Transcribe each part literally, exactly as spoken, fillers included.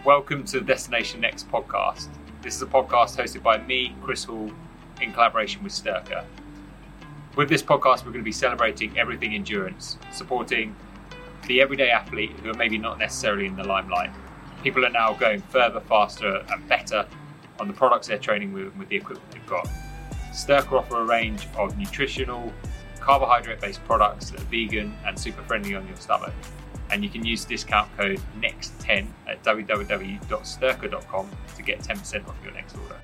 Welcome to the Destination Next podcast. This is a podcast hosted by me, Chris Hall, in collaboration with Sturker. With this podcast, we're going to be celebrating everything endurance, supporting the everyday athlete who are maybe not necessarily in the limelight. People are now going further, faster and better on the products they're training with and with the equipment they've got. Sturker offer a range of nutritional, carbohydrate-based products that are vegan and super friendly on your stomach. And you can use discount code next ten at w w w dot sturker dot com to get ten percent off your next order.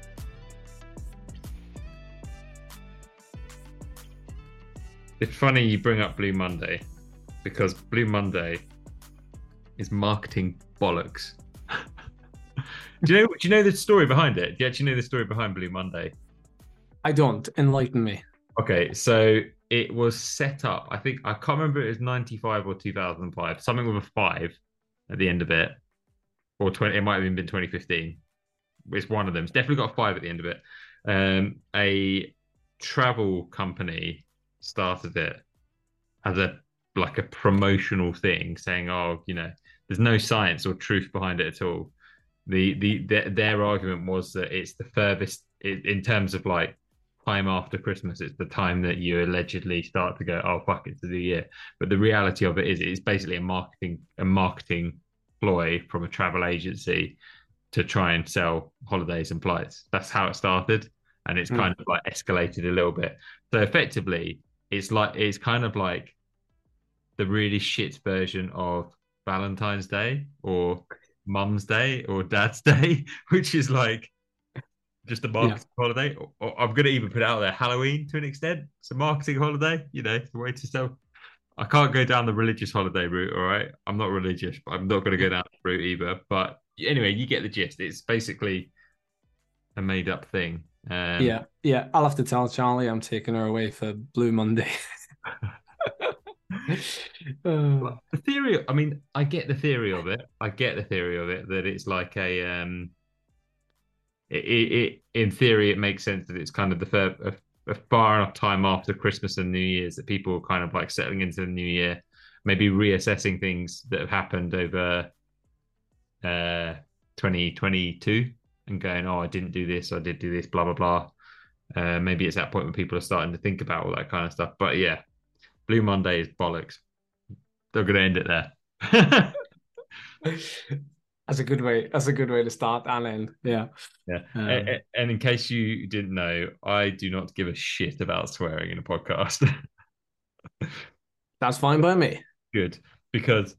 It's funny you bring up Blue Monday, because Blue Monday is marketing bollocks. do you know? Do you know the story behind it? Do you actually know the story behind Blue Monday? I don't. Enlighten me. Okay, so it was set up, I think, I can't remember if it was ninety-five or two thousand five, something with a five at the end of it, or twenty. It might have even been twenty fifteen. It's one of them. It's definitely got a five at the end of it. Um, a travel company started it as a like a promotional thing, saying, "Oh, you know, there's no science or truth behind it at all." The the, the their argument was that it's the furthest in, in terms of like time after Christmas. It's the time that you allegedly start to go, "Oh fuck, it's the new year." But the reality of it is, it's basically a marketing a marketing ploy from a travel agency to try and sell holidays and flights. That's how it started, and it's mm. kind of like escalated a little bit. So effectively, it's like it's kind of like the really shit version of Valentine's Day or Mum's Day or Dad's Day, which is like just a marketing yeah. holiday. Or, or I'm going to even put it out there, Halloween to an extent. It's a marketing holiday, you know, it's a way to sell. I can't go down the religious holiday route, all right? I'm not religious, but I'm not going to go down that route either. But anyway, you get the gist. It's basically a made-up thing. Um, yeah, yeah. I'll have to tell Charlie I'm taking her away for Blue Monday. uh, the theory, I mean, I get the theory of it. I get the theory of it, that it's like a... Um, It, it, it, in theory, it makes sense that it's kind of the far, a, a far enough time after Christmas and New Year's that people are kind of like settling into the new year, maybe reassessing things that have happened over uh, twenty twenty-two and going, "Oh, I didn't do this, I did do this, blah, blah, blah." Uh, maybe it's that point when people are starting to think about all that kind of stuff. But yeah, Blue Monday is bollocks. They're going to end it there. That's a good way. That's a good way to start and end. Yeah. Yeah. Um, and, and in case you didn't know, I do not give a shit about swearing in a podcast. That's fine by me. Good. Because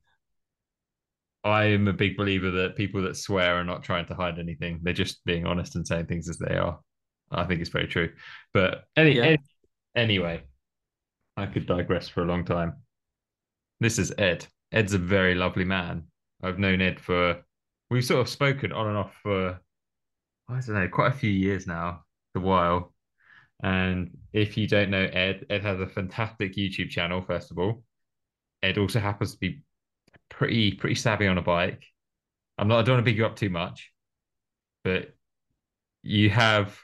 I am a big believer that people that swear are not trying to hide anything. They're just being honest and saying things as they are. I think it's very true. But any, yeah. any anyway, I could digress for a long time. This is Ed. Ed's a very lovely man. I've known Ed for... We've sort of spoken on and off for, I don't know, quite a few years now, a while. And if you don't know Ed, Ed has a fantastic YouTube channel, first of all. Ed also happens to be pretty pretty savvy on a bike. I'm not, I don't want to big you up too much, but you have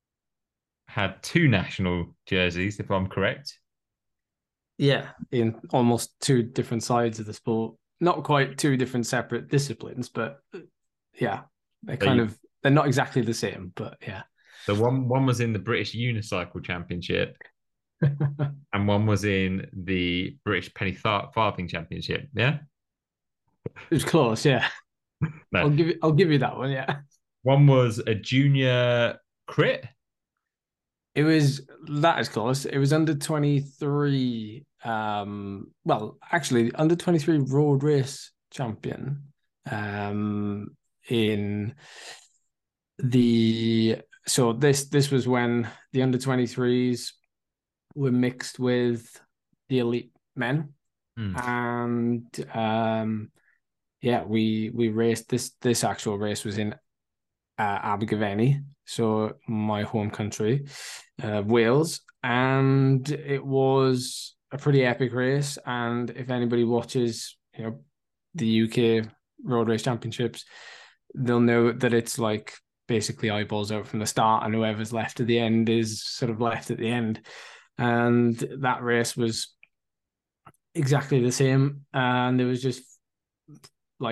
had two national jerseys, if I'm correct. Yeah, in almost two different sides of the sport. Not quite two different separate disciplines, but yeah, they're kind you, of they're not exactly the same, but yeah. So one one was in the British Unicycle Championship, and one was in the British Penny Farthing Championship. Yeah, it was close. Yeah, no. I'll give you I'll give you that one. Yeah, one was a junior crit. It was that is close. It was under twenty-three. Um, well, actually, under twenty-three road race champion. Um, in the so this this was when the under twenty-threes were mixed with the elite men, mm. and um, yeah, we we raced this this actual race was in uh, Abergavenny, so my home country, uh, Wales, and it was a pretty epic race. And if anybody watches, you know, the U K Road Race Championships, they'll know that it's like basically eyeballs out from the start, and whoever's left at the end is sort of left at the end. And that race was exactly the same, and there was just like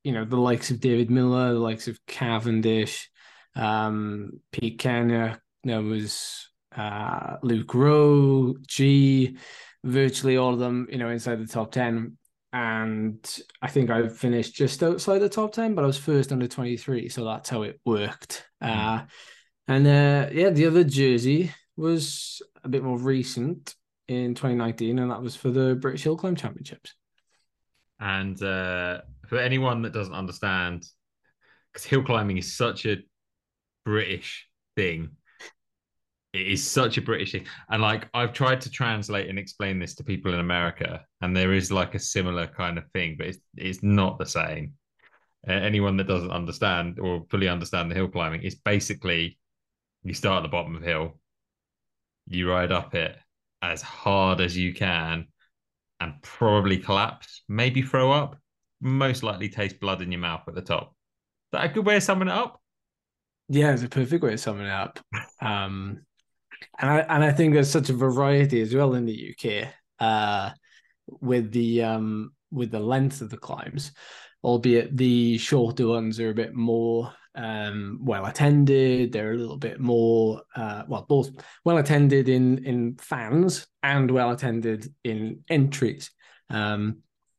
you know, the likes of David Miller, the likes of Cavendish, um, Pete Kenner, there was uh, Luke Rowe, G, virtually all of them, you know, inside the top ten. And I think I finished just outside the top ten, but I was first under twenty-three. So that's how it worked. Mm. Uh, and uh, yeah, the other jersey was a bit more recent in twenty nineteen, and that was for the British Hill Climb Championships. And uh, for anyone that doesn't understand, because hill climbing is such a British thing, it is such a British thing. And like, I've tried to translate and explain this to people in America, and there is like a similar kind of thing, but it's, it's not the same. Uh, anyone that doesn't understand or fully understand the hill climbing, it's basically you start at the bottom of a hill, you ride up it as hard as you can, and probably collapse, maybe throw up, most likely taste blood in your mouth at the top. Is that a good way of summing it up? Yeah, it's a perfect way of summing it up. Um, and I and I think there's such a variety as well in the U K uh, with the um, with the length of the climbs, albeit the shorter ones are a bit more um, well attended. They're a little bit more uh, well, both well attended in in fans and well attended in entries. Um,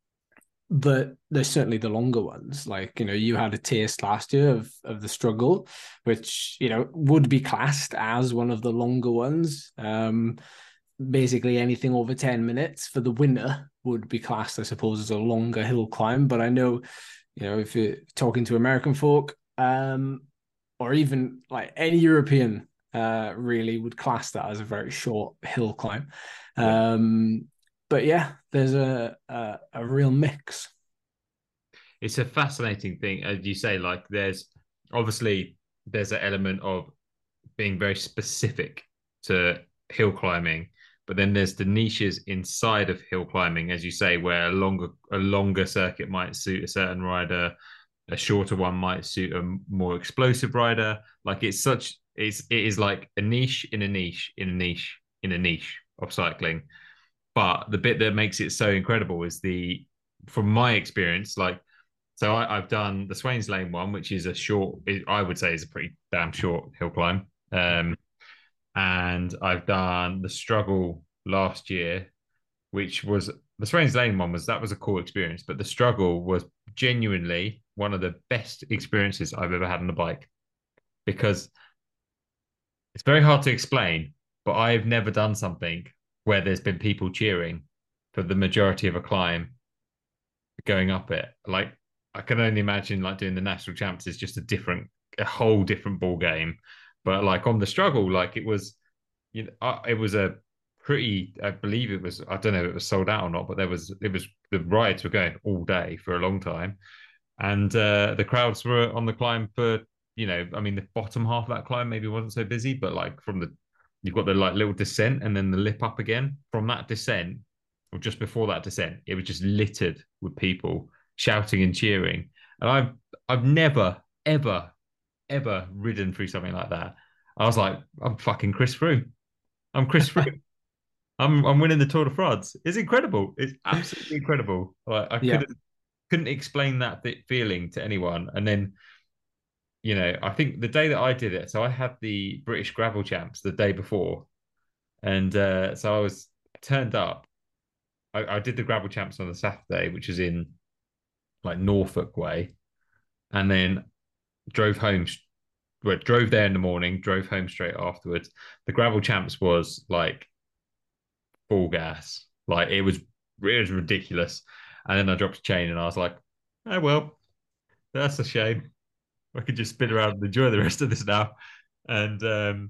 but there's certainly the longer ones. Like, you know, you had a taste last year of of the struggle, which, you know, would be classed as one of the longer ones. Um, basically anything over ten minutes for the winner would be classed, I suppose, as a longer hill climb. But I know, you know, if you're talking to American folk, um, or even like any European, uh, really would class that as a very short hill climb. Yeah. Um, but yeah, there's a, a a real mix. It's a fascinating thing, as you say. Like, there's obviously there's an element of being very specific to hill climbing, but then there's the niches inside of hill climbing, as you say, where a longer a longer circuit might suit a certain rider, a shorter one might suit a more explosive rider. Like, it's such it's it is like a niche in a niche in a niche in a niche of cycling. But the bit that makes it so incredible is the, from my experience, like, so I, I've done the Swains Lane one, which is a short, I would say is a pretty damn short hill climb. Um, and I've done the Struggle last year, which was, the Swains Lane one was, that was a cool experience, but the Struggle was genuinely one of the best experiences I've ever had on a bike, because it's very hard to explain, but I've never done something where there's been people cheering for the majority of a climb going up it. Like, I can only imagine like doing the national champs is just a different, a whole different ball game. But like on the Struggle, like it was, you know, it was a pretty, I believe it was, I don't know if it was sold out or not, but there was, it was, the rides were going all day for a long time. And uh, the crowds were on the climb for, you know, I mean, the bottom half of that climb maybe wasn't so busy, but like from the, you've got the like little descent and then the lip up again. From that descent, or just before that descent, it was just littered with people shouting and cheering. And I've I've never, ever, ever ridden through something like that. I was like, I'm fucking Chris Froome. I'm Chris Froome. I'm I'm winning the Tour de France. It's incredible. It's absolutely incredible. Like, I yeah. couldn't couldn't explain that feeling to anyone. And then, you know, I think the day that I did it, so I had the British Gravel Champs the day before. And uh, so I was turned up. I, I did the Gravel Champs on the Saturday, which is in like Norfolk way. And then drove home, well, drove there in the morning, drove home straight afterwards. The Gravel Champs was like full gas. Like, it was, it was ridiculous. And then I dropped a chain and I was like, oh, well, that's a shame. I could just spin around and enjoy the rest of this now. And um,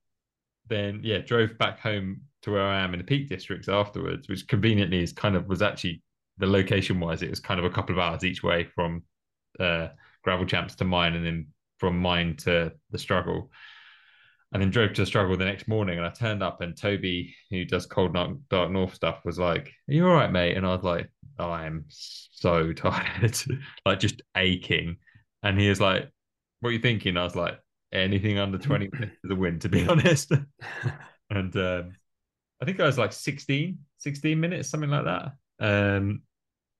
then, yeah, drove back home to where I am in the Peak Districts afterwards, which conveniently is kind of, was actually, the location-wise, it was kind of a couple of hours each way from uh, Gravel Champs to mine, and then from mine to the Struggle. And then drove to the Struggle the next morning, and I turned up, and Toby, who does Cold Dark North stuff, was like, are you all right, mate? And I was like, oh, I am so tired, like just aching. And he was like, what are you thinking? I was like, anything under twenty minutes to the win, to be honest. And um, I think I was like sixteen, sixteen minutes, something like that. Um,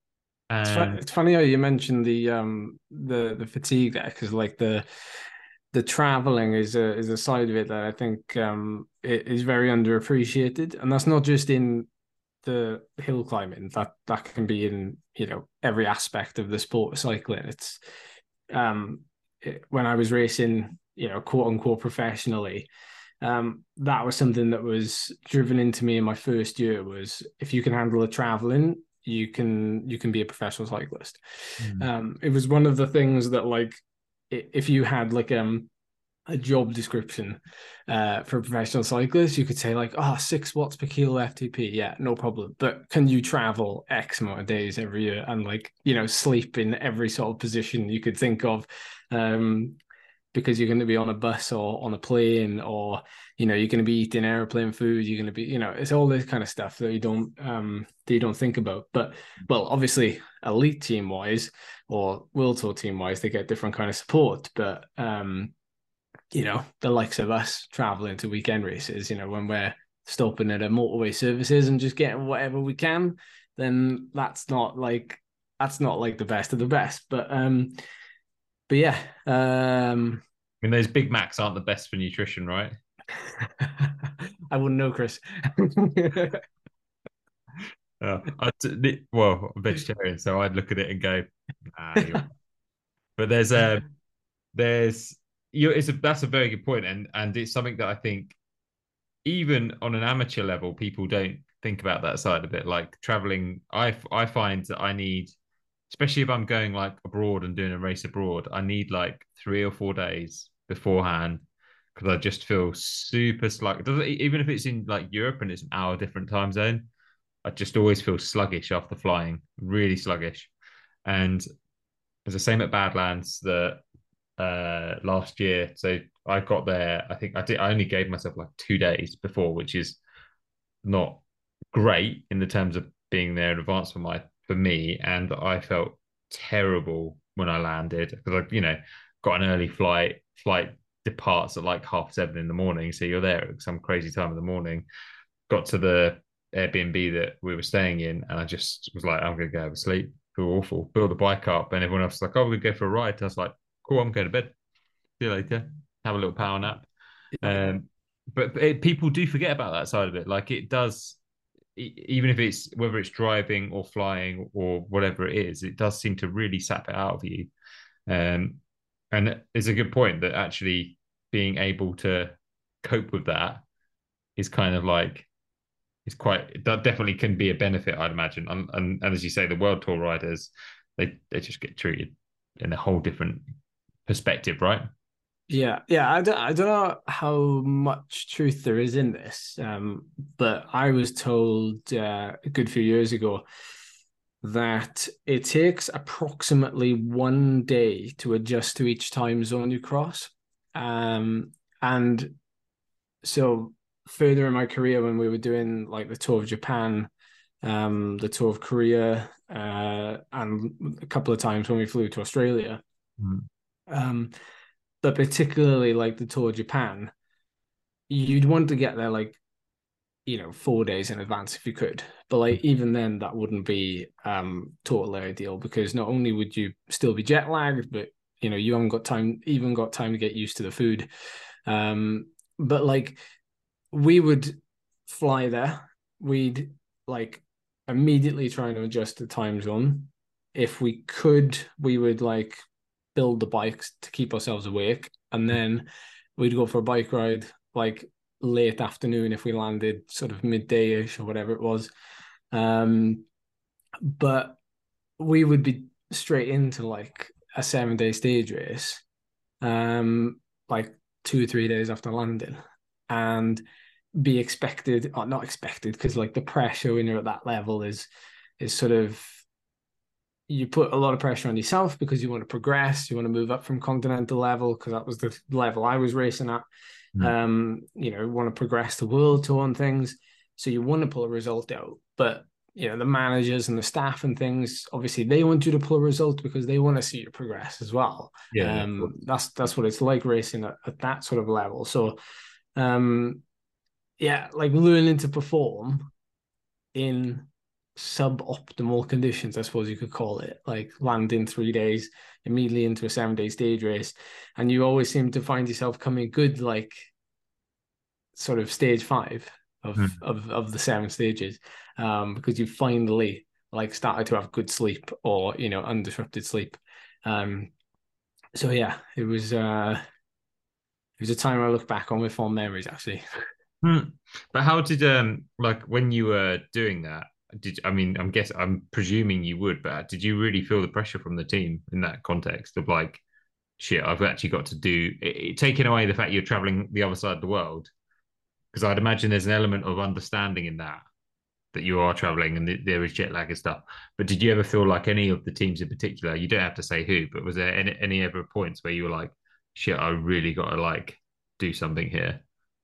It's, fu- And it's funny how you mentioned the um the the fatigue there, because like the the traveling is a is a side of it that I think um it is very underappreciated, and that's not just in the hill climbing. That that can be in, you know, every aspect of the sport of cycling. It's um it, when I was racing, you know, quote unquote professionally, um, that was something that was driven into me in my first year. Was if you can handle the traveling, you can you can be a professional cyclist. mm, Um, it was one of the things that, like, if you had like um a job description uh, for a professional cyclist, you could say like, oh, six watts per kilo F T P. Yeah, no problem. But can you travel X amount of days every year and, like, you know, sleep in every sort of position you could think of? Um, because you're going to be on a bus or on a plane, or, you know, you're going to be eating airplane food. You're going to be, you know, it's all this kind of stuff that you don't um that you don't think about. But, well, obviously elite team wise or world tour team wise, they get different kind of support. But um you know, the likes of us traveling to weekend races, you know, when we're stopping at a motorway services and just getting whatever we can, then that's not like that's not like the best of the best. But um, but yeah, um, I mean, those Big Macs aren't the best for nutrition, right? I wouldn't know, Chris. Uh, I, well, I'm vegetarian, so I'd look at it and go, "Ah, you're..." But there's a there's you. It's a that's a very good point, and and it's something that I think even on an amateur level, people don't think about that side of it. Like traveling, I I find that I need, especially if I'm going like abroad and doing a race abroad, I need like three or four days beforehand because I just feel super sluggish. Even if it's in like Europe and it's an hour different time zone, I just always feel sluggish after flying, really sluggish. And it's the same at Badlands that uh last year. So I got there. I think I did. I only gave myself like two days before, which is not great in the terms of being there in advance for my for me. And I felt terrible when I landed because I, you know, got an early flight. Flight departs at like half seven in the morning, so you're there at some crazy time in the morning. Got to the Airbnb that we were staying in, and I just was like, I'm gonna go have a sleep. Feel awful. Build the bike up, and everyone else was like, oh, we're gonna go for a ride. And I was like, cool, I'm going to bed. See you later. Have a little power nap. Um, but it, people do forget about that side of it. Like it does, even if it's whether it's driving or flying or whatever it is, it does seem to really sap it out of you. Um, and it's a good point that actually being able to cope with that is kind of like it's quite that definitely can be a benefit, I'd imagine. And, and and as you say, the world tour riders, they they just get treated in a whole different perspective, right? Yeah, yeah. I don't, I don't know how much truth there is in this, um, but I was told uh, a good few years ago that it takes approximately one day to adjust to each time zone you cross. Um, and so further in my career, when we were doing like the tour of Japan, um, the tour of Korea, uh, and a couple of times when we flew to Australia, Mm. um, but particularly like the tour of Japan, you'd want to get there like, you know, four days in advance if you could. But like even then, that wouldn't be um totally ideal, because not only would you still be jet lagged, but, you know, you haven't got time, even got time to get used to the food. Um, but like we would fly there, we'd like immediately try to adjust the time zone. If we could, we would like build the bikes to keep ourselves awake, and then we'd go for a bike ride like late afternoon if we landed sort of midday-ish or whatever it was. Um, but we would be straight into like a seven-day stage race, um, like two or three days after landing, and be expected, or not expected, because like the pressure when you're at that level is is sort of, you put a lot of pressure on yourself because you want to progress, you want to move up from continental level, because that was the level I was racing at. Mm. Um, you know, want to progress the world tour and things. So you want to pull a result out. But, you know, the managers and the staff and things, obviously they want you to pull a result because they want to see you progress as well. Yeah, Um, that's that's what it's like racing at, at that sort of level. So um yeah, like learning to perform in suboptimal conditions, I suppose you could call it, like land in three days, immediately into a seven day stage race. And you always seem to find yourself coming good, like sort of stage five of, mm. of, of the seven stages, um, because you finally like started to have good sleep or, you know, undisrupted sleep. Um, so yeah, it was, uh, it was a time I look back on with fond memories, actually. Hmm. But how did, um, like when you were doing that, did I mean, I'm guess I'm presuming you would, but did you really feel the pressure from the team in that context of like, shit, I've actually got to do it, it, taking away the fact you're traveling the other side of the world? Because I'd imagine there's an element of understanding in that, that you are traveling and th- there is jet lag and stuff. But did you ever feel like any of the teams in particular, you don't have to say who, but was there any, any ever points where you were like, shit, I really got to like do something here?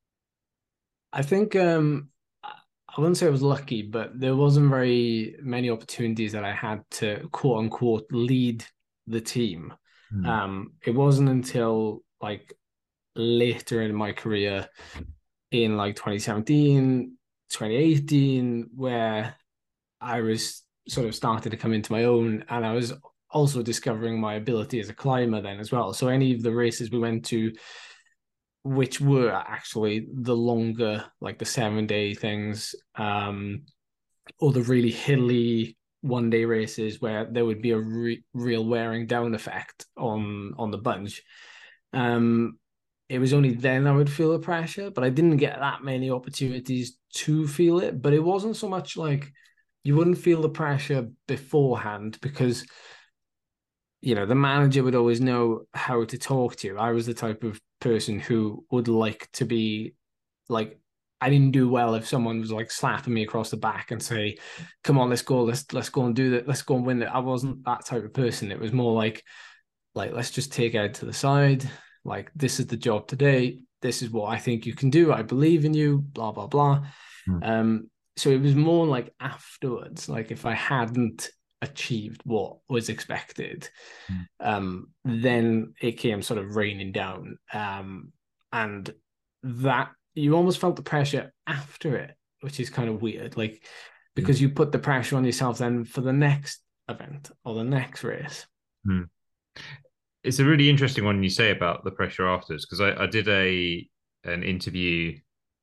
I think um, I wouldn't say I was lucky, but there wasn't very many opportunities that I had to quote unquote lead the team. Hmm. Um, it wasn't until like later in my career in like twenty seventeen, twenty eighteen, where I was sort of started to come into my own, and I was also discovering my ability as a climber then as well. So any of the races we went to, which were actually the longer, like the seven day things, um, or the really hilly one day races where there would be a re- real wearing down effect on on the bunch. Um, it was only then I would feel the pressure, but I didn't get that many opportunities to feel it. But it wasn't so much like you wouldn't feel the pressure beforehand because, you know, the manager would always know how to talk to you. I was the type of person who would like to be like, I didn't do well if someone was like slapping me across the back and say, come on, let's go, let's let's go and do that, let's go and win it. I wasn't that type of person. It was more like, like, let's just take it to the side. Like, this is the job today. This is what I think you can do. I believe in you, blah, blah, blah. Mm. Um, so it was more like afterwards, like if I hadn't achieved what was expected, mm. um, then it came sort of raining down. Um, and that you almost felt the pressure after it, which is kind of weird. Like, because yeah. you put the pressure on yourself then for the next event or the next race. Mm. It's a really interesting one you say about the pressure afterwards, because I, I did a an interview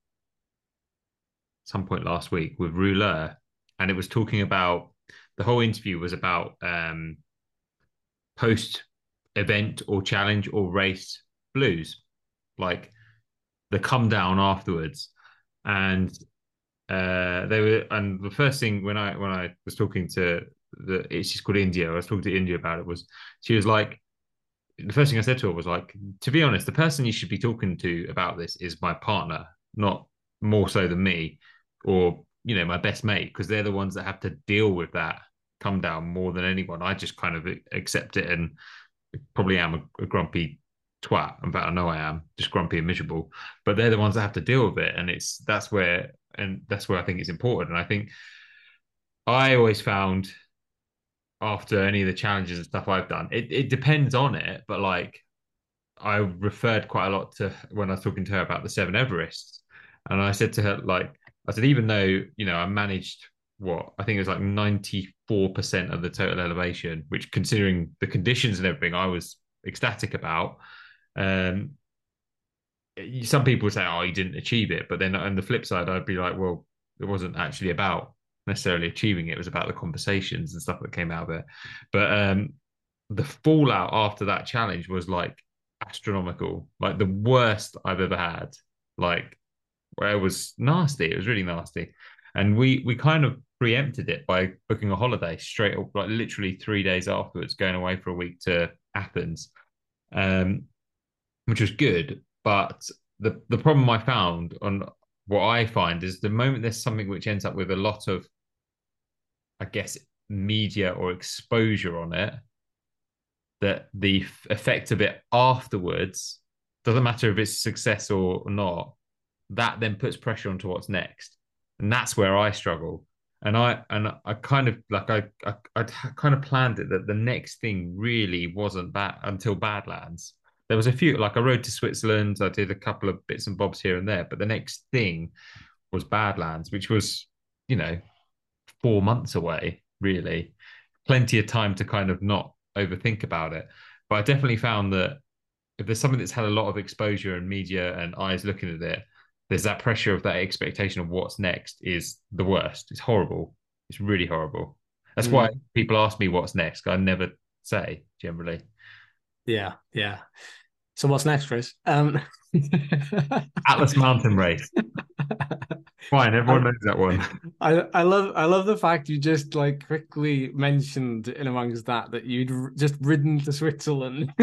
some point last week with Rouleur, and it was talking about, the whole interview was about um, post event or challenge or race blues, like the come down afterwards. And uh, they were, and the first thing when I when I was talking to the, she's called India, I was talking to India about it, was she was like, the first thing I said to her was like, to be honest, the person you should be talking to about this is my partner, not more so than me, or, you know, my best mate, because they're the ones that have to deal with that come down more than anyone. I just kind of accept it and probably am a, a grumpy twat. In fact, I know I am just grumpy and miserable, but they're the ones that have to deal with it. And it's, that's where, and that's where I think it's important. And I think I always found, after any of the challenges and stuff I've done, it, it depends on it, but like I referred quite a lot to when I was talking to her about the seven Everests, and I said to her, like, I said, even though, you know, I managed what I think it was like ninety-four percent of the total elevation, which considering the conditions and everything, I was ecstatic about. Um, some people would say, oh, you didn't achieve it. But then on the flip side, I'd be like, well, it wasn't actually about necessarily achieving it. It was about the conversations and stuff that came out of it. But um, the fallout after that challenge was like astronomical, like the worst I've ever had. Like, where it was nasty. It was really nasty. And we we kind of preempted it by booking a holiday straight up, like literally three days afterwards, going away for a week to Athens, um, which was good. But the the problem I found, on what I find, is the moment there's something which ends up with a lot of, I guess, media or exposure on it, that the effect of it afterwards, doesn't matter if it's success or not, that then puts pressure onto what's next. And that's where I struggle. And I and I kind of like I I I kind of planned it that the next thing really wasn't that until Badlands. There was a few, like I rode to Switzerland, I did a couple of bits and bobs here and there, but the next thing was Badlands, which was, you know, four months away, really. Plenty of time to kind of not overthink about it. But I definitely found that if there's something that's had a lot of exposure and media and eyes looking at it, there's that pressure of that expectation of what's next is the worst. It's horrible. It's really horrible. That's Mm. why people ask me what's next. I never say generally. Yeah, yeah. So what's next, Chris? Um... Atlas Mountain Race. Fine, everyone I, knows that one. I, I love I love the fact you just like quickly mentioned in amongst that that you'd r- just ridden to Switzerland.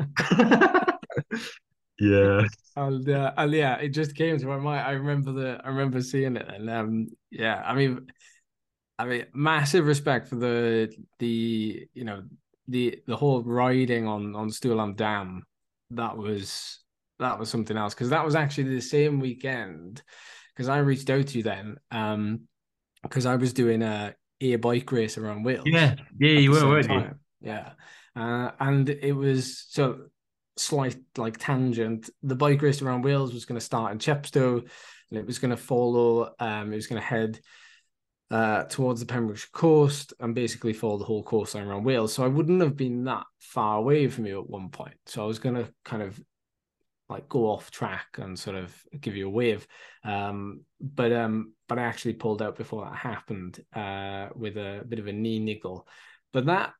Yeah. And, uh, and yeah, it just came to my mind. I remember the I remember seeing it, and um, yeah, I mean, I mean, massive respect for the the you know the the whole riding on on Stulam Dam. That was that was something else, because that was actually the same weekend. Because I reached out to you then, um, because I was doing a a bike race around Wales. Yeah, yeah, you were, weren't you? Yeah, uh, and it was so slight like tangent. The bike race around Wales was going to start in Chepstow, and it was going to follow. Um, it was going to head uh towards the Pembrokeshire coast and basically follow the whole coastline around Wales. So I wouldn't have been that far away from you at one point. So I was going to kind of like go off track and sort of give you a wave. Um, but um, but I actually pulled out before that happened uh, with a bit of a knee niggle. But that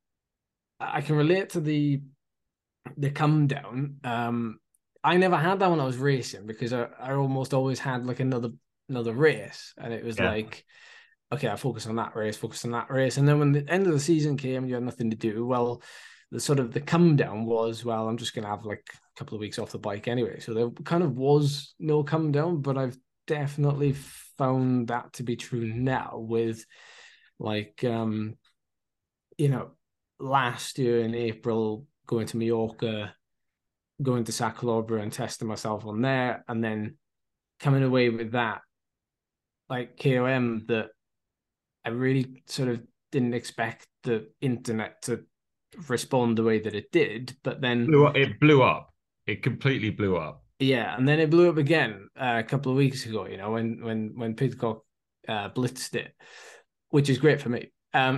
I can relate to the the come down. Um, I never had that when I was racing, because I, I almost always had like another another race, and it was yeah. like, okay, I focus on that race, focus on that race, and then when the end of the season came, you had nothing to do. Well, the sort of the come down was, well, I'm just going to have like a couple of weeks off the bike anyway. So there kind of was no come down, but I've definitely found that to be true now with like, um, you know, last year in April, going to Mallorca, going to Sacalobra and testing myself on there, and then coming away with that, like K O M, that I really sort of didn't expect the internet to respond the way that it did, but then blew up, it blew up. It completely blew up. Yeah, and then it blew up again uh, a couple of weeks ago. You know, when when when Pidcock uh, blitzed it, which is great for me. Um,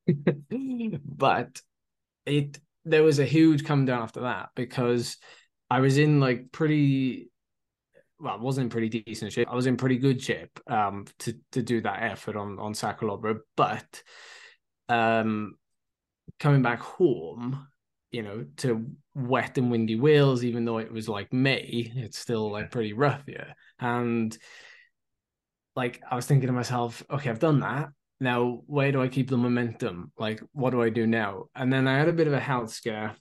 but it there was a huge come down after that, because I was in like pretty well, I wasn't in pretty decent shape. I was in pretty good shape um to to do that effort on on Sacalobra, but um. coming back home, you know, to wet and windy Wales, even though it was like May, it's still like pretty rough here. And like, I was thinking to myself, okay, I've done that. Now, where do I keep the momentum? Like, what do I do now? And then I had a bit of a health scare.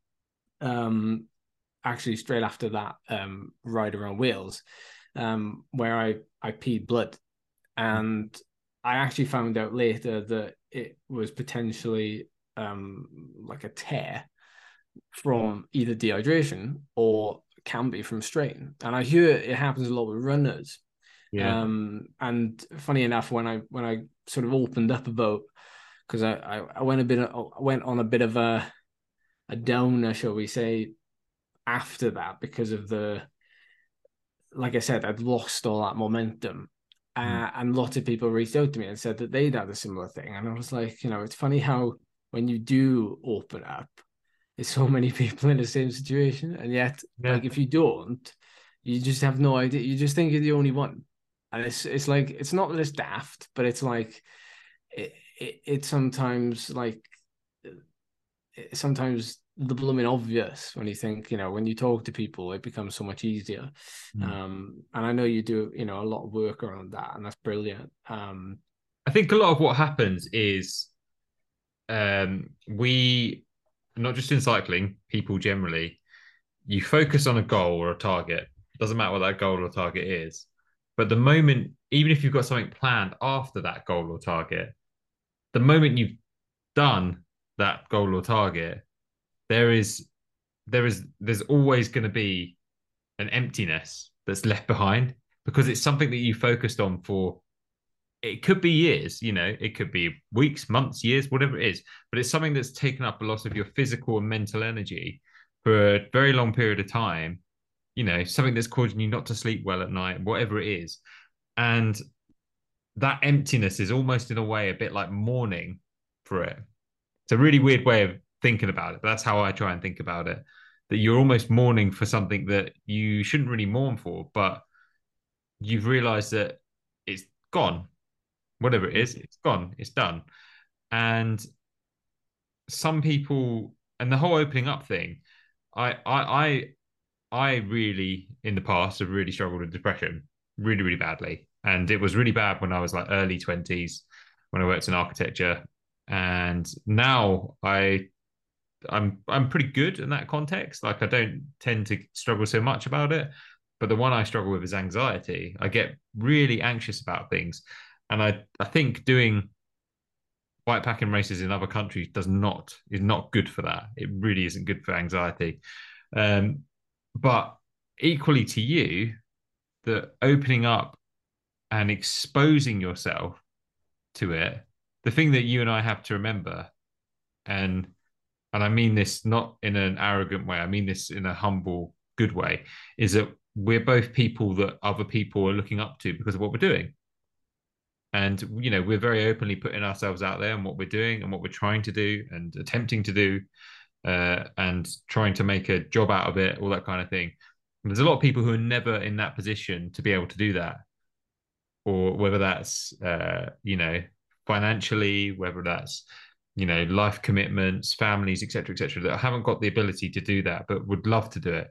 Um, actually, straight after that um ride around Wales, um, where I I peed blood, and I actually found out later that it was potentially um like a tear from either dehydration or can be from strain. And I hear it happens a lot with runners. Yeah. Um, and funny enough, when I when I sort of opened up about, because I, I I went a bit I went on a bit of a a downer, shall we say, after that, because of the, like I said, I'd lost all that momentum. Uh, and lots of people reached out to me and said that they'd had a similar thing. And I was like, you know, it's funny how when you do open up, there's so many people in the same situation. And yet, yeah. like, if you don't, you just have no idea. You just think you're the only one. And it's it's like, it's not that it's daft, but it's like, it, it, it's sometimes like, it, sometimes the blooming obvious when you think, you know, when you talk to people, it becomes so much easier. Mm. Um, and I know you do, you know, a lot of work around that, and that's brilliant. Um, I think a lot of what happens is um, we, not just in cycling, people generally, you focus on a goal or a target. Doesn't matter what that goal or target is. But the moment, even if you've got something planned after that goal or target, the moment you've done that goal or target, there is, there is, there's always going to be an emptiness that's left behind, because it's something that you focused on for, it could be years, you know, it could be weeks, months, years, whatever it is, but it's something that's taken up a lot of your physical and mental energy for a very long period of time, you know, something that's causing you not to sleep well at night, whatever it is. And that emptiness is almost in a way a bit like mourning for it. It's a really weird way of thinking about it, but that's how I try and think about it. That you're almost mourning for something that you shouldn't really mourn for, but you've realized that it's gone. Whatever it is, it's gone, it's done. And some people, and the whole opening up thing, I I I I really in the past have really struggled with depression really, really badly. And it was really bad when I was like early twenties when I worked in architecture. And now I I'm I'm pretty good in that context. Like I don't tend to struggle so much about it. But the one I struggle with is anxiety. I get really anxious about things. And I, I think doing bikepacking races in other countries does not is not good for that. It really isn't good for anxiety. Um, but equally to you, the opening up and exposing yourself to it, the thing that you and I have to remember, and and I mean this not in an arrogant way, I mean this in a humble, good way, is that we're both people that other people are looking up to because of what we're doing. And, you know, we're very openly putting ourselves out there and what we're doing and what we're trying to do and attempting to do uh, and trying to make a job out of it, all that kind of thing. And there's a lot of people who are never in that position to be able to do that. Or whether that's, uh, you know, financially, whether that's, you know, life commitments, families, et cetera, et cetera, that haven't got the ability to do that, but would love to do it.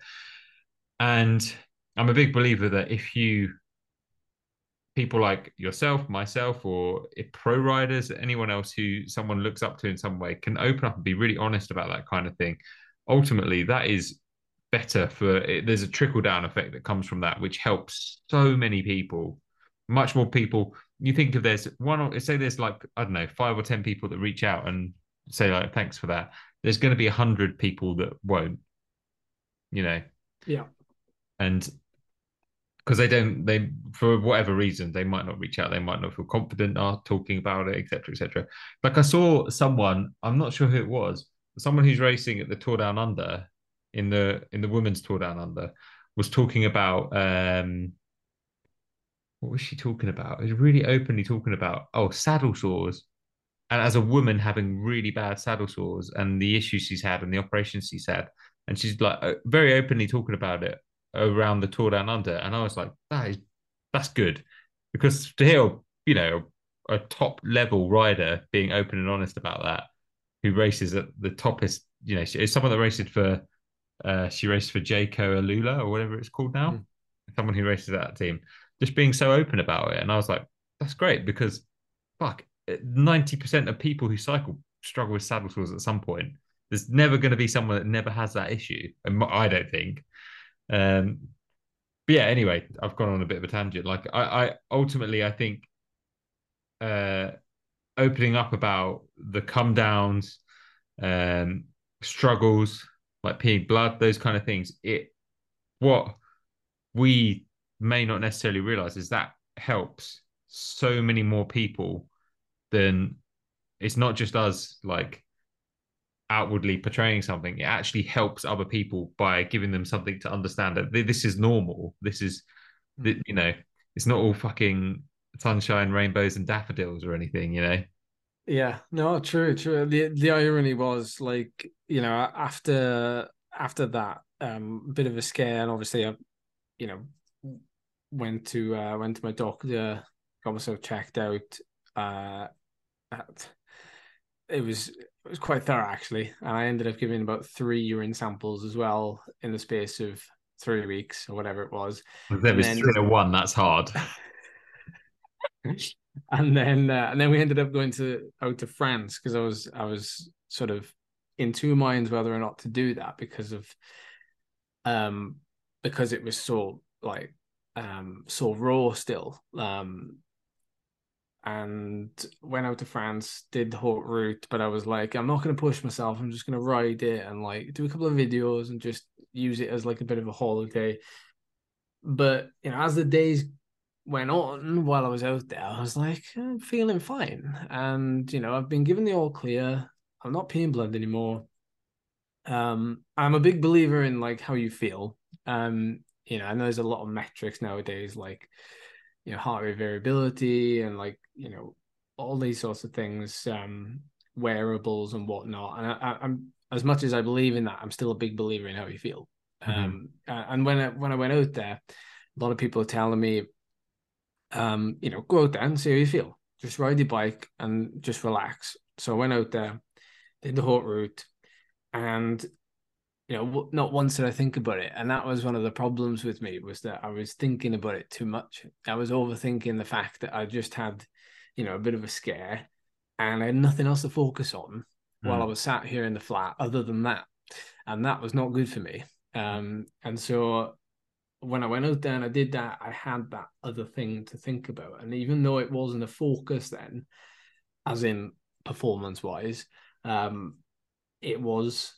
And I'm a big believer that if you, people like yourself, myself, or pro riders, anyone else who someone looks up to in some way can open up and be really honest about that kind of thing, ultimately that is better for it. There's a trickle down effect that comes from that, which helps so many people, much more people. You think if there's one, or say there's like, I don't know, five or ten people that reach out and say like, thanks for that. There's going to be a hundred people that won't, you know? Yeah. And because they don't, they, for whatever reason, they might not reach out. They might not feel confident are talking about it, et cetera, et cetera. Like I saw someone, I'm not sure who it was, someone who's racing at the Tour Down Under in the, in the women's Tour Down Under was talking about, um, what was she talking about? It was really openly talking about, oh, saddle sores. And as a woman having really bad saddle sores and the issues she's had and the operations she's had. And she's like very openly talking about it around the Tour Down Under. And I was like, that is, that's good. Because to hear, you know, a top level rider being open and honest about that, who races at the toppest, you know, it's someone that races for, uh, she raced for Jayco Alula or whatever it's called now. Mm. Someone who races that team, just being so open about it. And I was like, that's great because fuck, ninety percent of people who cycle struggle with saddle sores at some point. There's never going to be someone that never has that issue. And I don't think. Um, but yeah, anyway, I've gone on a bit of a tangent. Like I, I ultimately, I think uh, opening up about the come downs, um, struggles, like peeing blood, those kind of things. It, what we may not necessarily realize is that helps so many more people than it's not just us like outwardly portraying something. It actually helps other people by giving them something to understand that this is normal. This is, you know, it's not all fucking sunshine, rainbows, and daffodils or anything, you know? Yeah, no, true, true. The the irony was like, you know, after after that um bit of a scare, and obviously I, you know, went to uh went to my doctor, got myself checked out. Uh it was it was quite thorough actually, and I ended up giving about three urine samples as well in the space of three weeks or whatever it was. There was three to one. That's hard. and then uh, and then we ended up going to out to France because I was I was sort of in two minds whether or not to do that because of um because it was so like um so raw still. Um and went out to France, did the whole route, but I was like, I'm not going to push myself. I'm just going to ride it and like do a couple of videos and just use it as like a bit of a holiday. But, you know, as the days went on while I was out there, I was like, I'm feeling fine. And, you know, I've been given the all clear. I'm not peeing blood anymore. Um, I'm a big believer in like how you feel. Um, you know, I know there's a lot of metrics nowadays, like you know, heart rate variability and like, you know, all these sorts of things, um, wearables and whatnot. And I, I, I'm as much as I believe in that, I'm still a big believer in how you feel. Mm-hmm. Um, and when I when I went out there, a lot of people are telling me, um, you know, go out there and see how you feel. Just ride your bike and just relax. So I went out there, did the Haute route, and you know, not once did I think about it. And that was one of the problems with me, was that I was thinking about it too much. I was overthinking the fact that I just had, you know, a bit of a scare and I had nothing else to focus on mm. while I was sat here in the flat other than that. And that was not good for me. Um, and so when I went out there and I did that, I had that other thing to think about. And even though it wasn't a focus then, as in performance-wise, um, it was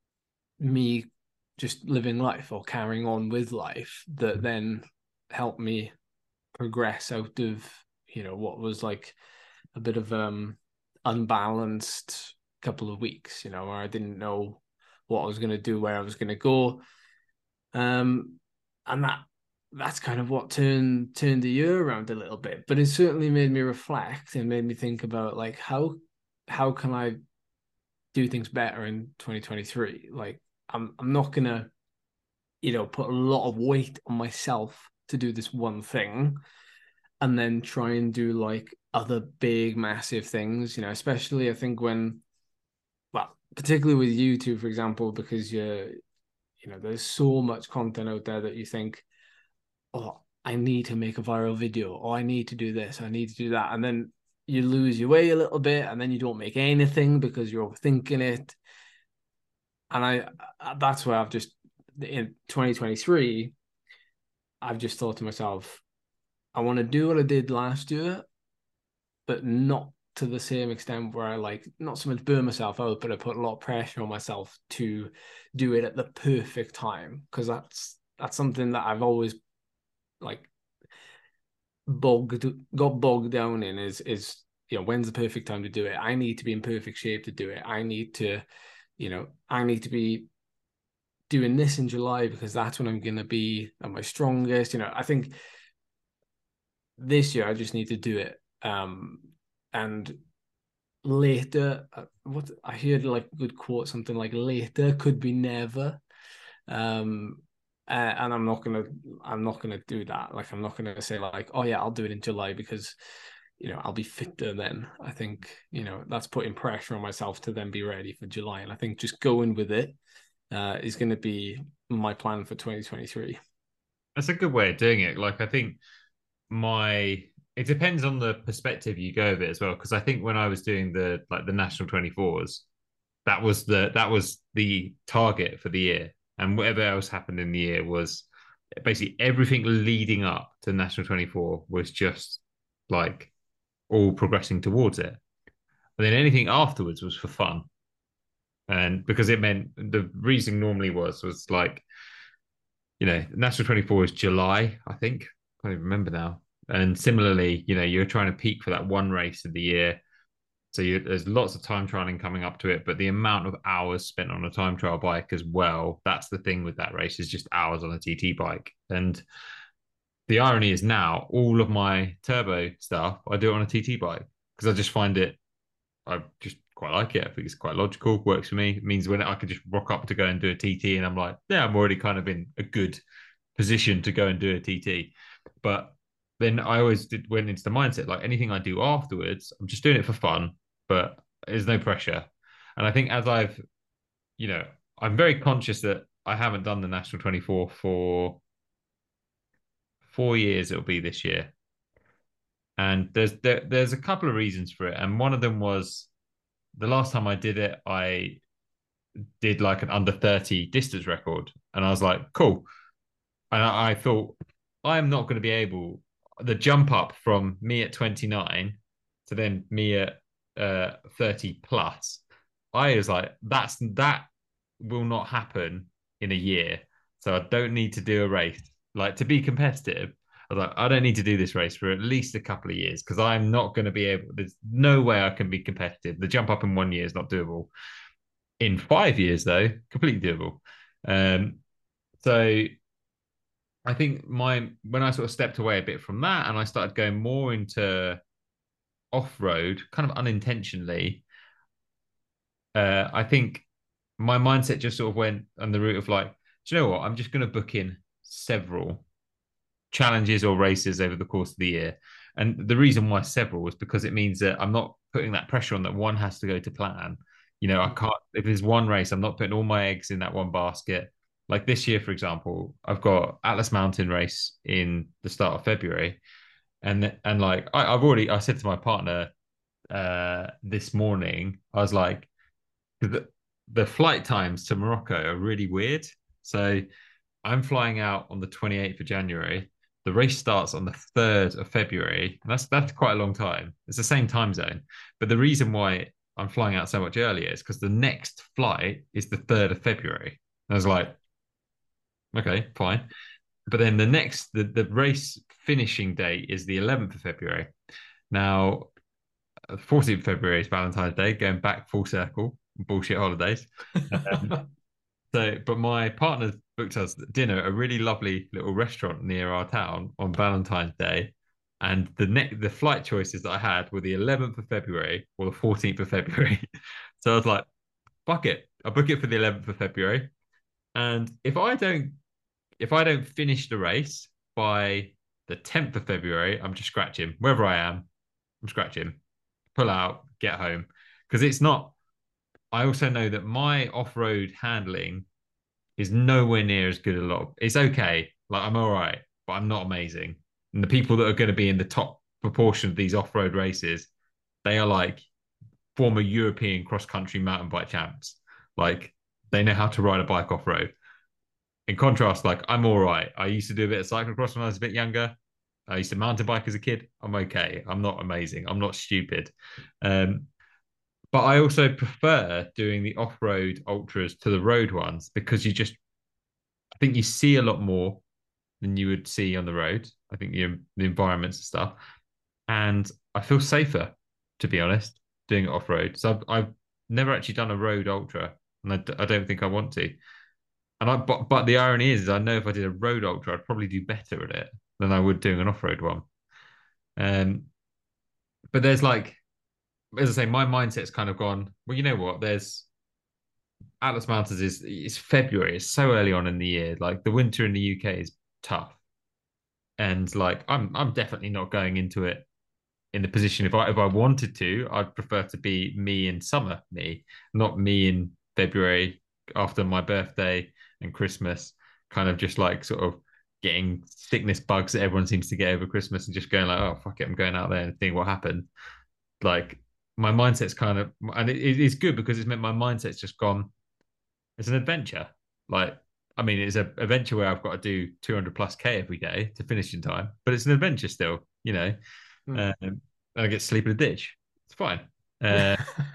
me just living life or carrying on with life that then helped me progress out of, you know, what was like a bit of um unbalanced couple of weeks, you know, where I didn't know what I was going to do, where I was going to go. Um, and that that's kind of what turned turned the year around a little bit. But it certainly made me reflect and made me think about like how how can I do things better in twenty twenty-three? Like I'm I'm not gonna, you know, put a lot of weight on myself to do this one thing and then try and do like other big, massive things, you know, especially I think when, well, particularly with YouTube, for example, because you're, you know, there's so much content out there that you think, oh, I need to make a viral video, or I need to do this, I need to do that. And then you lose your way a little bit and then you don't make anything because you're overthinking it. And I, that's where I've just, in twenty twenty-three, I've just thought to myself, I want to do what I did last year, but not to the same extent where I like, not so much burn myself out, but I put a lot of pressure on myself to do it at the perfect time. Cause that's, that's something that I've always like bogged, got bogged down in is, is, you know, when's the perfect time to do it? I need to be in perfect shape to do it. I need to, you know, I need to be doing this in July because that's when I'm going to be at my strongest. You know, I think this year I just need to do it. Um, and later, uh, what I heard like a good quote, something like later could be never. Um, uh, and I'm not gonna, I'm not gonna do that. Like, I'm not gonna say like, oh yeah, I'll do it in July because, you know, I'll be fitter then. I think, you know, that's putting pressure on myself to then be ready for July. And I think just going with it uh, is going to be my plan for twenty twenty-three. That's a good way of doing it. Like, I think my, it depends on the perspective you go of it as well. Because I think when I was doing the, like the national twenty-fours, that was the, that was the target for the year. And whatever else happened in the year was basically everything leading up to national twenty-four was just like all progressing towards it. And then anything afterwards was for fun. And because it meant the reason normally was, was like, you know, national twenty-four is July, I think. I can't even remember now. And similarly, you know, you're trying to peak for that one race of the year. So you, there's lots of time trialing coming up to it, but the amount of hours spent on a time trial bike as well, that's the thing with that race, is just hours on a T T bike. And the irony is now all of my turbo stuff, I do it on a T T bike because I just find it, I just quite like it. I think it's quite logical, works for me. It means when I could just rock up to go and do a T T and I'm like, yeah, I'm already kind of in a good position to go and do a T T. But then I always did, went into the mindset, like anything I do afterwards, I'm just doing it for fun, but there's no pressure. And I think as I've, you know, I'm very conscious that I haven't done the National twenty-four for four years, it'll be this year. And there's there, there's a couple of reasons for it. And one of them was the last time I did it, I did like an under thirty distance record. And I was like, cool. And I, I thought, I'm not going to be able, the jump up from me at twenty-nine to then me at uh, thirty plus, I was like, that's that will not happen in a year. So I don't need to do a race. Like, to be competitive, I was like, I don't need to do this race for at least a couple of years because I'm not going to be able, there's no way I can be competitive. The jump up in one year is not doable. In five years, though, completely doable. Um, so I think my when I sort of stepped away a bit from that and I started going more into off road, kind of unintentionally, uh, I think my mindset just sort of went on the route of like, do you know what? I'm just going to book in several challenges or races over the course of the year. And the reason why several was because it means that I'm not putting that pressure on that one has to go to plan. You know, I can't, if there's one race, I'm not putting all my eggs in that one basket. Like this year, for example, I've got Atlas Mountain race in the start of February. And and like I, I've already I said to my partner uh this morning, I was like, the, the flight times to Morocco are really weird. So I'm flying out on the twenty-eighth of January. The race starts on the third of February. And that's that's quite a long time. It's the same time zone. But the reason why I'm flying out so much earlier is because the next flight is the third of February. And I was like, okay, fine. But then the next, the, the race finishing date is the eleventh of February. Now, fourteenth of February is Valentine's Day, going back full circle, bullshit holidays. Um, so, but my partner booked us dinner at a really lovely little restaurant near our town on Valentine's Day. And the next, the flight choices that I had were the eleventh of February or the fourteenth of February. So I was like, fuck it. I'll book it for the eleventh of February. And if I don't if I don't finish the race by the tenth of February, I'm just scratching. Wherever I am, I'm scratching. Pull out, get home. Because it's not, I also know that my off-road handling is nowhere near as good a lot. Of, it's okay. Like I'm all right, but I'm not amazing. And the people that are going to be in the top proportion of these off-road races, they are like former European cross-country mountain bike champs. Like they know how to ride a bike off-road. In contrast, like I'm all right. I used to do a bit of cyclocross when I was a bit younger. I used to mountain bike as a kid. I'm okay. I'm not amazing. I'm not stupid. Um, but I also prefer doing the off-road ultras to the road ones because you just, I think you see a lot more than you would see on the road. I think the, the environments and stuff. And I feel safer, to be honest, doing it off-road. So I've, I've never actually done a road ultra, and I, I don't think I want to. And I, but but the irony is, is, I know if I did a road ultra, I'd probably do better at it than I would doing an off road one. Um, but there's like, as I say, my mindset's kind of gone. Well, you know what? There's Atlas Mountains is it's February. It's so early on in the year. Like the winter in the U K is tough, and like I'm I'm definitely not going into it in the position. If I if I wanted to, I'd prefer to be me in summer, me, not me in February after my birthday and Christmas, kind of just like sort of getting sickness bugs that everyone seems to get over Christmas and just going like, oh fuck it, I'm going out there and seeing what happened. Like my mindset's kind of, and it, it's good because it's meant my mindset's just gone. It's an adventure. Like I mean, it's an adventure where I've got to do two hundred plus k every day to finish in time, but it's an adventure still, you know. Mm. Um, and I get to sleep in a ditch. It's fine. Uh,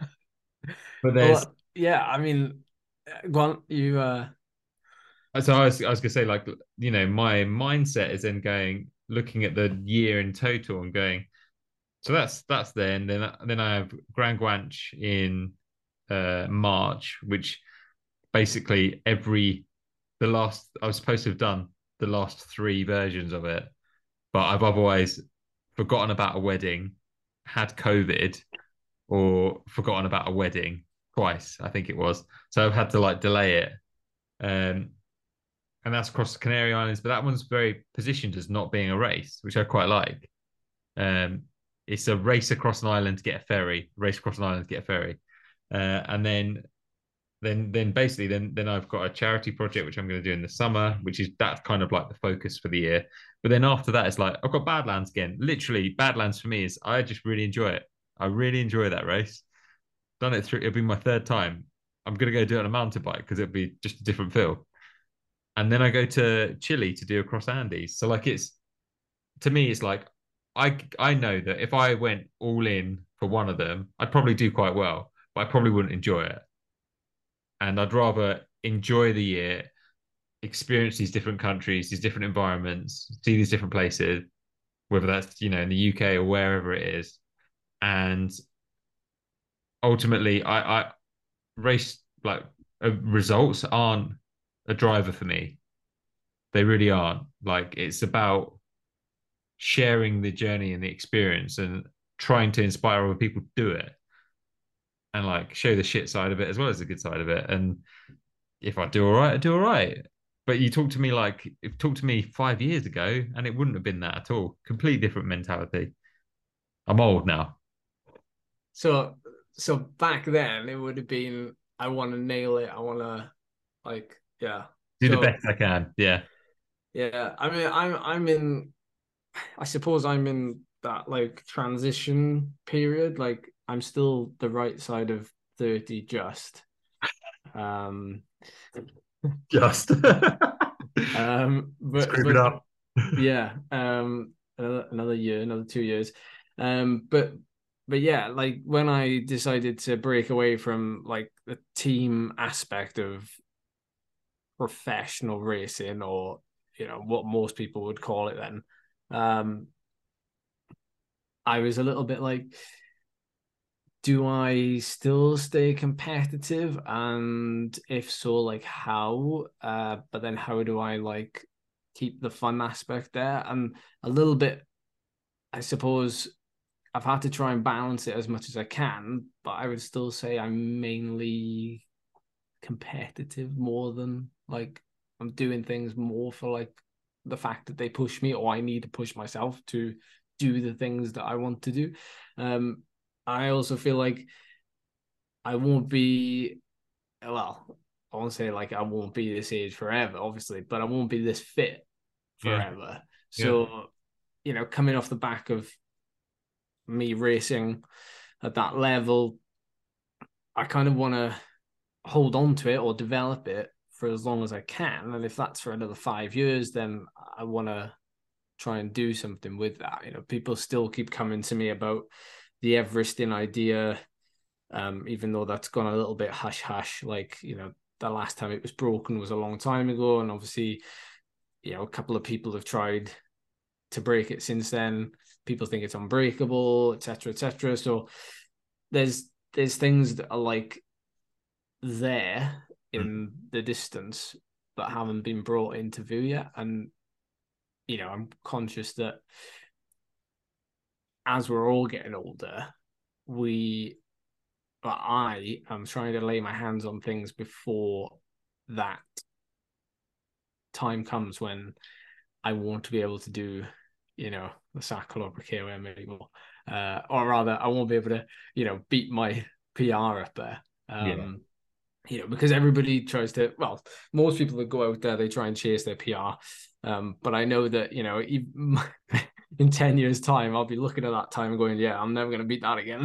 but there's, well, yeah, I mean, go on, you. Uh... So I was, I was gonna say, like, you know, my mindset is then going, looking at the year in total and going, so that's that's then then then I have Grand Guanche in uh, March, which basically every the last I was supposed to have done the last three versions of it, but I've otherwise forgotten about a wedding, had COVID, or forgotten about a wedding twice, I think it was. So I've had to like delay it. Um, and that's across the Canary Islands, but that one's very positioned as not being a race, which I quite like. Um, it's a race across an island to get a ferry, race across an island to get a ferry, uh, and then, then, then basically, then, then I've got a charity project which I'm going to do in the summer, which is that's kind of like the focus for the year. But then after that, it's like I've got Badlands again. Literally, Badlands for me is I just really enjoy it. I really enjoy that race. Done it through. It'll be my third time. I'm going to go do it on a mountain bike because it'll be just a different feel. And then I go to Chile to do across Andes. So like it's to me, it's like I I know that if I went all in for one of them, I'd probably do quite well, but I probably wouldn't enjoy it. And I'd rather enjoy the year, experience these different countries, these different environments, see these different places, whether that's you know in the U K or wherever it is. And ultimately, I, I race like uh, results aren't a driver for me. They really aren't. Like, it's about sharing the journey and the experience and trying to inspire other people to do it and like show the shit side of it as well as the good side of it. And if I do all right, I do all right. But you talk to me like, talk to me five years ago and it wouldn't have been that at all. Completely different mentality. I'm old now. So, so back then it would have been, I want to nail it. I want to, like, yeah. Do so, the best I can. Yeah. Yeah. I mean, I'm, I'm in, I suppose I'm in that like transition period. Like, I'm still the right side of thirty just. Um, Just. um, but, Scream it but up. yeah, um, another, another year, another two years. Um, but but yeah, like when I decided to break away from like the team aspect of professional racing, or you know what most people would call it then, um, I was a little bit like, do I still stay competitive? And if so, like how? Uh, but then how do I like keep the fun aspect there? And a little bit, I suppose I've had to try and balance it as much as I can, but I would still say I'm mainly competitive more than like I'm doing things more for like the fact that they push me, or I need to push myself to do the things that I want to do. Um, I also feel like I won't be, well, I won't say like I won't be this age forever, obviously, but I won't be this fit Yeah. forever. Yeah. So, you know, coming off the back of me racing at that level, I kind of want to hold on to it or develop it for as long as I can. And if that's for another five years, then I want to try and do something with that. You know, people still keep coming to me about the Everesting idea, um, even though that's gone a little bit hush hush. Like, you know, the last time it was broken was a long time ago. And obviously, you know, a couple of people have tried to break it since then. People think it's unbreakable, et cetera, et cetera. So there's there's things that are like there in mm. the distance but haven't been brought into view yet. And you know, I'm conscious that as we're all getting older, we but I am trying to lay my hands on things before that time comes when I want to be able to do, you know, the Sacalobra K O M anymore. Uh, or rather, I won't be able to, you know, beat my P R up there. Um, yeah. You know, because everybody tries to, well, most people that go out there, they try and chase their P R. Um, but I know that, you know, even in ten years' time, I'll be looking at that time and going, yeah, I'm never going to beat that again.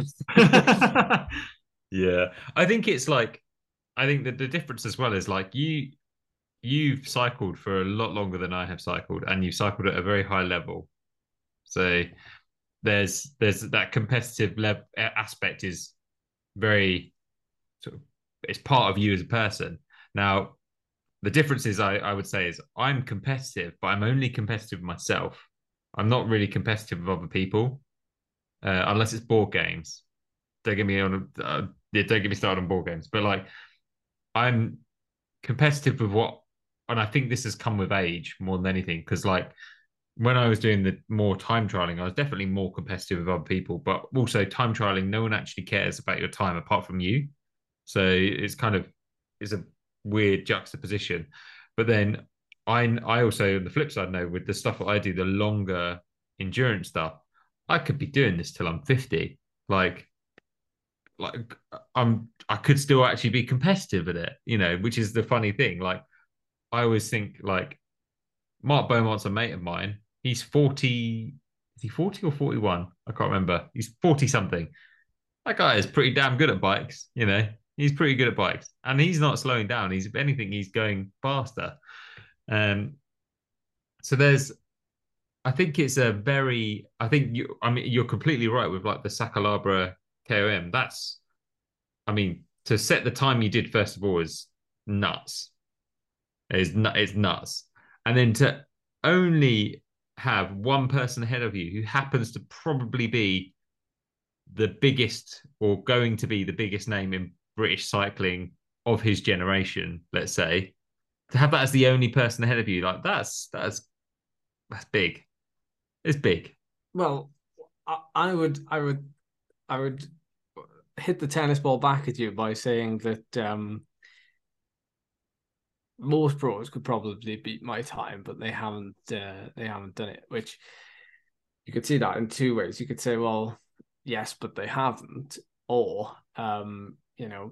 Yeah. I think it's like, I think that the difference as well is like you, you've cycled for a lot longer than I have cycled, and you've cycled at a very high level. So there's there's that competitive level aspect is very sort of, it's part of you as a person. Now, the difference is I, I would say is I'm competitive, but I'm only competitive with myself. I'm not really competitive with other people, uh, unless it's board games. Don't get me on. Uh, yeah, don't get me started on board games. But like, I'm competitive with what, and I think this has come with age more than anything. Because like, when I was doing the more time trialing, I was definitely more competitive with other people. But also time trialing, no one actually cares about your time apart from you. So it's kind of it's a weird juxtaposition. But then I I also on the flip side know with the stuff that I do, the longer endurance stuff, I could be doing this till I'm fifty. Like like I'm I could still actually be competitive at it, you know, which is the funny thing. Like I always think like Mark Beaumont's a mate of mine. He's forty, is he forty or forty-one? I can't remember. He's forty something. That guy is pretty damn good at bikes, you know. He's pretty good at bikes. And he's not slowing down. He's if anything, he's going faster. Um so there's I think it's a very I think you I mean you're completely right with like the Sacalabra K O M. That's I mean, to set the time you did first of all is nuts. It's, it's nuts. And then to only have one person ahead of you who happens to probably be the biggest or going to be the biggest name in British cycling of his generation, let's say, to have that as the only person ahead of you, like that's that's that's big. It's big. Well, I, I would, I would, I would hit the tennis ball back at you by saying that um, most pros could probably beat my time, but they haven't. Uh, they haven't done it. Which you could see that in two ways. You could say, well, yes, but they haven't, or um, you know,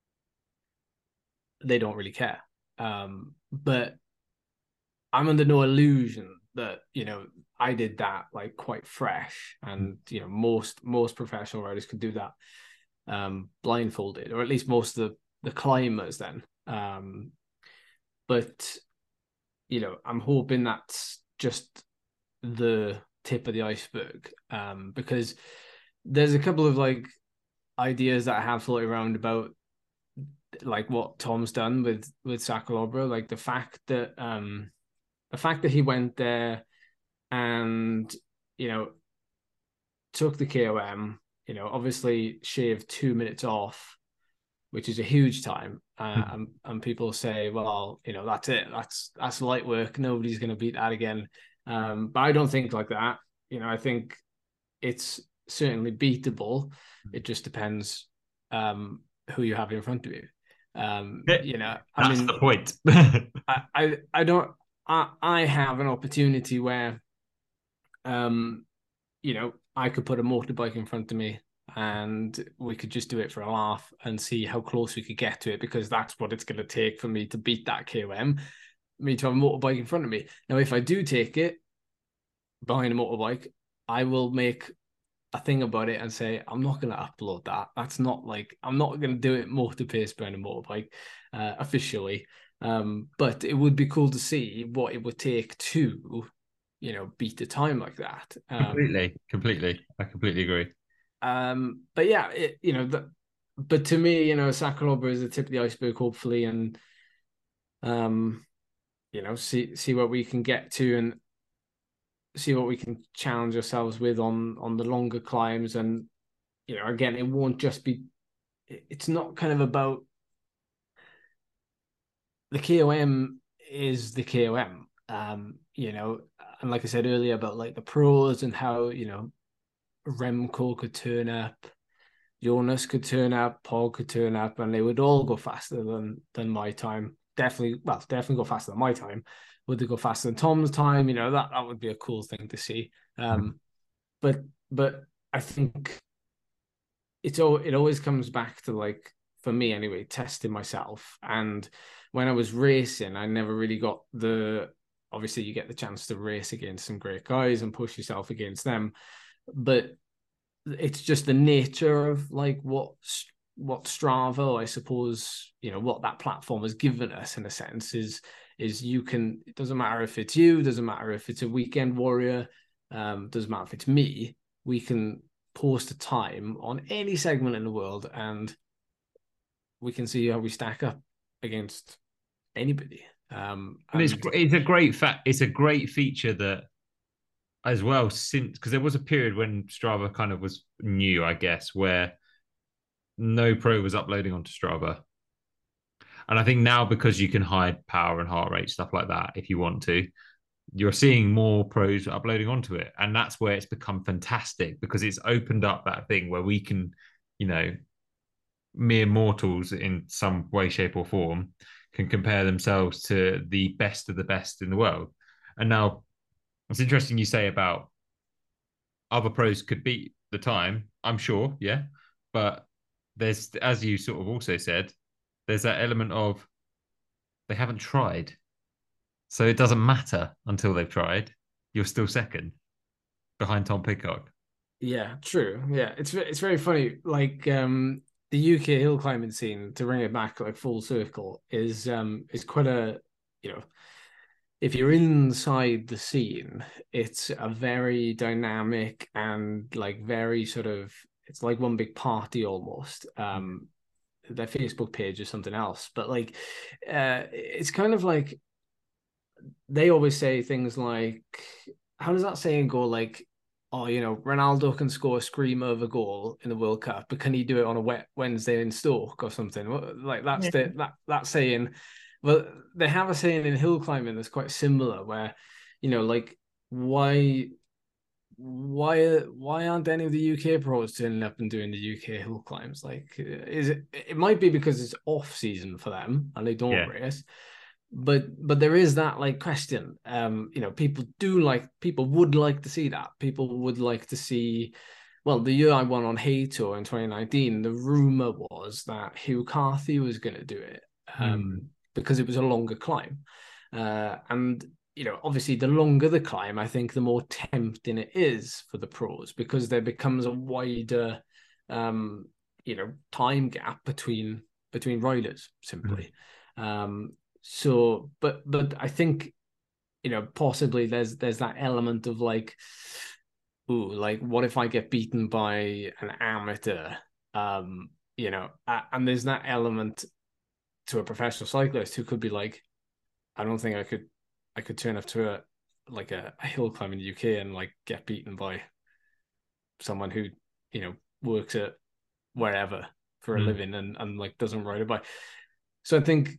they don't really care. Um, but I'm under no illusion that, you know, I did that like quite fresh, and you know, most most professional riders could do that um, blindfolded, or at least most of the the climbers then. Um, but you know, I'm hoping that's just the tip of the iceberg, um, because there's a couple of like ideas that I have floated around about like what Tom's done with with Sakalobra, like the fact that um the fact that he went there and, you know, took the K O M, you know, obviously shaved two minutes off, which is a huge time. Uh, and, and people say, well, you know, that's it. That's that's light work. Nobody's going to beat that again. Um, but I don't think like that. You know, I think it's certainly beatable. It just depends um, who you have in front of you. Um, you know, I That's mean, the point. I, I, I don't. I, I have an opportunity where, um, you know, I could put a motorbike in front of me and we could just do it for a laugh and see how close we could get to it, because that's what it's going to take for me to beat that K O M, me to have a motorbike in front of me. Now, if I do take it behind a motorbike, I will make a thing about it and say, I'm not going to upload that. That's not like, I'm not going to do it motor pace behind a motorbike uh, officially. Um, but it would be cool to see what it would take to, you know, beat a time like that. Um, completely, completely. I completely agree. Um, but yeah, it, you know, the, but to me, you know, Sakalobra is the tip of the iceberg, hopefully, and um, you know, see see what we can get to and see what we can challenge ourselves with on on the longer climbs. And you know, again, it won't just be. It's not kind of about the K O M is the K O M. Um, you know, and like I said earlier about like the pros and how, you know, Remco could turn up, Jonas could turn up, Paul could turn up, and they would all go faster than than my time. Definitely, well, definitely go faster than my time. Would they go faster than Tom's time? You know, that that would be a cool thing to see. Um, but but I think it's all it always comes back to, like, for me anyway, testing myself. And when I was racing, I never really got the obviously you get the chance to race against some great guys and push yourself against them, but it's just the nature of like what what Strava, I suppose, you know, what that platform has given us in a sense is is you can, it doesn't matter if it's you, doesn't matter if it's a weekend warrior, um, doesn't matter if it's me, we can post a time on any segment in the world and we can see how we stack up against anybody. Um, and, and it's it's a great fact. It's a great feature that, as well, since because there was a period when Strava kind of was new, I guess, where no pro was uploading onto Strava. And I think now, because you can hide power and heart rate, stuff like that, if you want to, you're seeing more pros uploading onto it. And that's where it's become fantastic, because it's opened up that thing where we can, you know, mere mortals in some way, shape, or form can compare themselves to the best of the best in the world. And now it's interesting you say about other pros could beat the time, I'm sure, yeah. But there's, as you sort of also said, there's that element of they haven't tried. So it doesn't matter until they've tried. You're still second behind Tom Pidcock. Yeah, true. Yeah, it's it's very funny. Like um, the U K hill climbing scene, to bring it back like full circle, is um is quite a, you know, if you're inside the scene, it's a very dynamic and like very sort of, it's like one big party almost. Um, their Facebook page is something else, but like, uh, it's kind of like they always say things like, how does that saying go? Like, oh, you know, Ronaldo can score a screamer of a goal in the World Cup, but can he do it on a wet Wednesday in Stoke or something? Like that's yeah. the that that saying. Well, they have a saying in hill climbing that's quite similar, where, you know, like why, why, why aren't any of the U K pros turning up and doing the U K hill climbs? Like, is it? It might be because it's off season for them and they don't Yeah. race, but but there is that like question. Um, you know, people do like people would like to see that. People would like to see. Well, the year I won on Hay Tour in twenty nineteen, the rumor was that Hugh Carthy was going to do it. Um, Mm. because it was a longer climb. Uh, and, you know, obviously, the longer the climb, I think the more tempting it is for the pros because there becomes a wider, um, you know, time gap between between riders simply. Mm. Um, so, but but I think, you know, possibly there's there's that element of like, ooh, like what if I get beaten by an amateur? Um, you know, and there's that element to a professional cyclist who could be like, I don't think I could I could turn up to a like a, a hill climb in the U K and like get beaten by someone who, you know, works at wherever for a mm. living and, and like doesn't ride a bike. So I think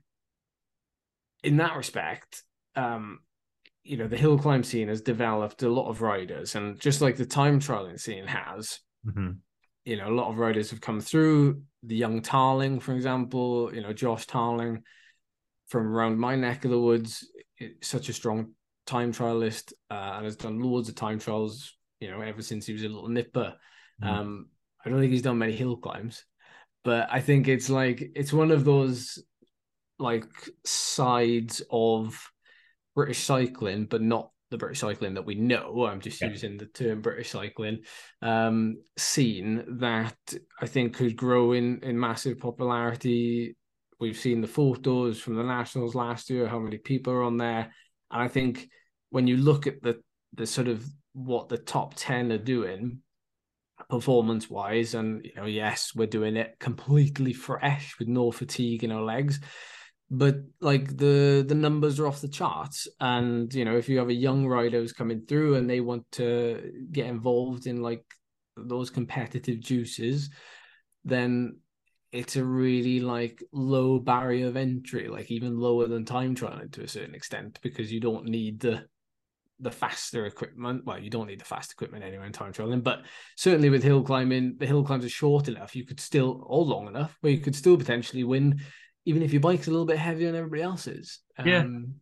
in that respect, um, you know, the hill climb scene has developed a lot of riders, and just like the time trialing scene has, mm-hmm. you know, a lot of riders have come through. The young Tarling, for example, you know, Josh Tarling from around my neck of the woods, such a strong time trialist, uh, and has done loads of time trials, you know, ever since he was a little nipper. Mm. Um, I don't think he's done many hill climbs, but I think it's like, it's one of those like sides of British cycling, but not the British cycling that we know. I'm just yeah. using the term British cycling um, scene that I think could grow in, in massive popularity. We've seen the photos from the Nationals last year, how many people are on there. And I think when you look at the the sort of what the top ten are doing performance wise, and, you know, yes, we're doing it completely fresh with no fatigue in our legs, but like the the numbers are off the charts. And, you know, if you have a young rider who's coming through and they want to get involved in like those competitive juices, then it's a really like low barrier of entry, like even lower than time trialing to a certain extent, because you don't need the the faster equipment. Well, you don't need the fast equipment anyway in time trialing, but certainly with hill climbing, the hill climbs are short enough, you could still, or long enough, where you could still potentially win, even if your bike's a little bit heavier than everybody else's. Yeah. Um,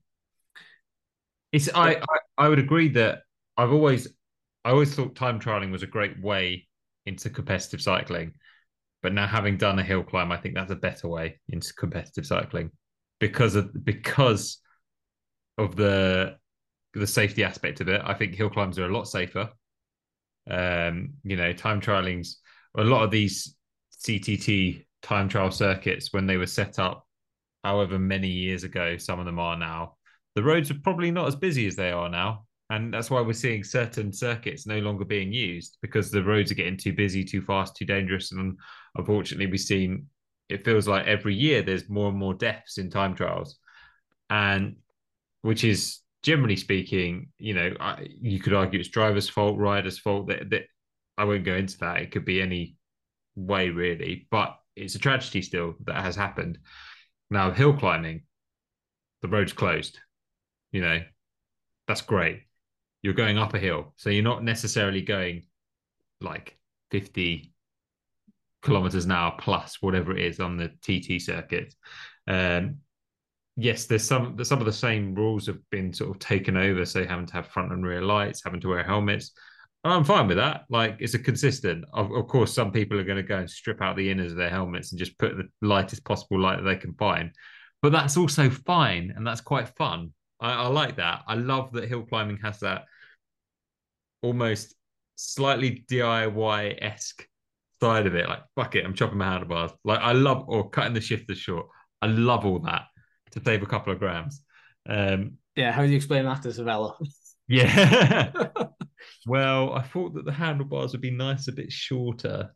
it's I, I I would agree that I've always I always thought time trialing was a great way into competitive cycling. But now, having done a hill climb, I think that's a better way into competitive cycling because of because of the the safety aspect of it. I think hill climbs are a lot safer. Um, you know, time trialing's a lot of these C T T time trial circuits when they were set up, however many years ago, some of them are now. The roads are probably not as busy as they are now. And that's why we're seeing certain circuits no longer being used, because the roads are getting too busy, too fast, too dangerous. And unfortunately, we've seen, it feels like every year there's more and more deaths in time trials. And which is, generally speaking, you know, I, you could argue it's drivers' fault, riders' fault. That, that I won't go into that. It could be any way, really. But it's a tragedy still that has happened. Now, hill climbing, the road's closed. You know, that's great. You're going up a hill, so you're not necessarily going like fifty kilometers an hour plus whatever it is on the T T circuit. Um, yes, there's some there's some of the same rules have been sort of taken over, so having to have front and rear lights, having to wear helmets. And I'm fine with that. Like, it's a consistent. Of, of course, some people are going to go and strip out the inners of their helmets and just put the lightest possible light that they can find. But that's also fine, and that's quite fun. I, I like that. I love that hill climbing has that almost slightly D I Y-esque side of it. Like, fuck it, I'm chopping my handlebars. Like, I love, or cutting the shifters short. I love all that to save a couple of grams. Um, yeah, how do you explain that to Savella? Yeah. Well, I thought that the handlebars would be nice, a bit shorter.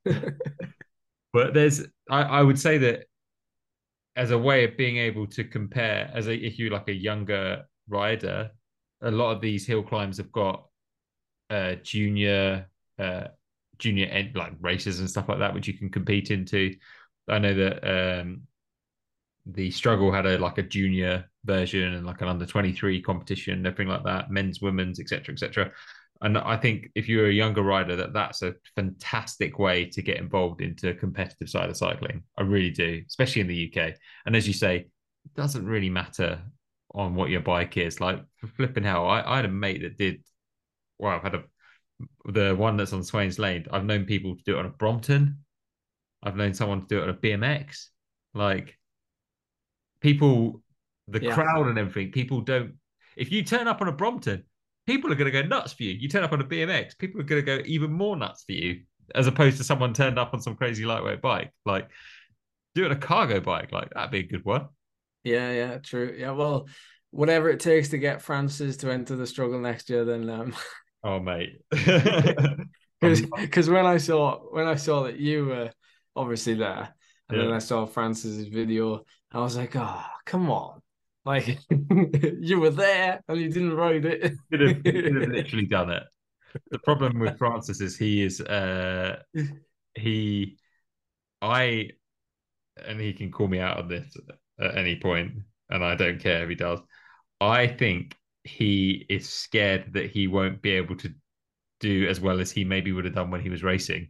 But there's, I, I would say that as a way of being able to compare, as a, if you're like a younger rider, a lot of these hill climbs have got uh, junior, uh, junior end, like races and stuff like that, which you can compete into. I know that um, the struggle had a like a junior version and like an under twenty-three competition, everything like that, men's, women's, et cetera, et cetera. And I think if you're a younger rider, that that's a fantastic way to get involved into a competitive side of cycling. I really do, especially in the U K. And as you say, it doesn't really matter on what your bike is. Like for flipping hell, I, I had a mate that did. Well, I've had a the one that's on Swains Lane. I've known people to do it on a Brompton. I've known someone to do it on a B M X. Like people, the Yeah. crowd and everything. People don't. If you turn up on a Brompton, people are going to go nuts for you. You turn up on a B M X, people are going to go even more nuts for you, as opposed to someone turned up on some crazy lightweight bike. Like doing a cargo bike, like that'd be a good one. Yeah, yeah, true. Yeah, well, whatever it takes to get Francis to enter the struggle next year, then um oh mate. Because when I saw when I saw that you were obviously there, and yeah. then I saw Francis's video, I was like, oh, come on. Like you were there and you didn't ride it. Could have, could have literally done it. The problem with Francis is he is uh he I and he can call me out on this at any point, and I don't care if he does. I think he is scared that he won't be able to do as well as he maybe would have done when he was racing.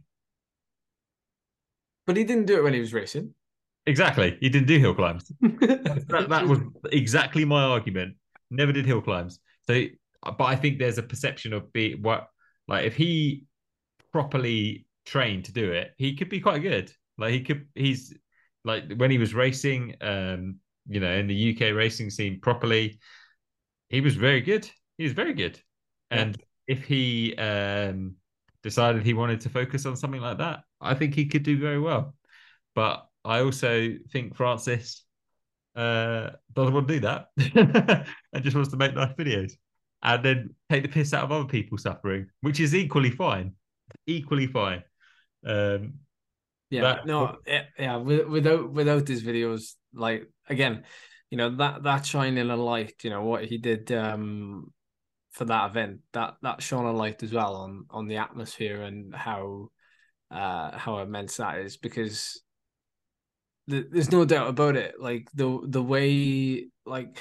But he didn't do it when he was racing. Exactly. He didn't do hill climbs. that, that was exactly my argument. Never did hill climbs. So, but I think there's a perception of be what like if he properly trained to do it, he could be quite good. Like he could, he's like when he was racing, um, you know, in the U K racing scene properly, he was very good. He was very good. And yeah. if he um, decided he wanted to focus on something like that, I think he could do very well. But I also think Francis uh, doesn't want to do that and just wants to make nice videos and then take the piss out of other people suffering, which is equally fine. Equally fine. Um, yeah, that... no, yeah, yeah. Without without these videos, like again, you know that that shining a light, you know what he did um, for that event, that that shone a light as well on on the atmosphere and how uh, how immense that is, because th- there's no doubt about it. Like the the way like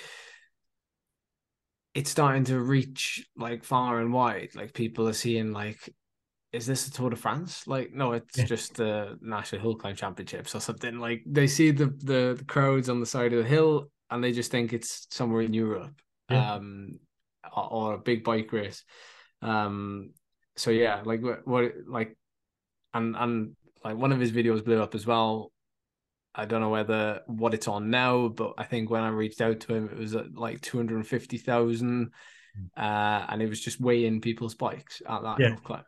it's starting to reach like far and wide. Like people are seeing like, is this a Tour de France? Like, no, it's yeah. just the National Hill Climb Championships or something. Like they see the, the the crowds on the side of the hill and they just think it's somewhere in Europe, yeah. um, or, or a big bike race. Um, so yeah, like what, what like, and and like one of his videos blew up as well. I don't know whether what it's on now, but I think when I reached out to him, it was at like two hundred fifty thousand, uh, and it was just weighing people's bikes at that yeah. hill climb.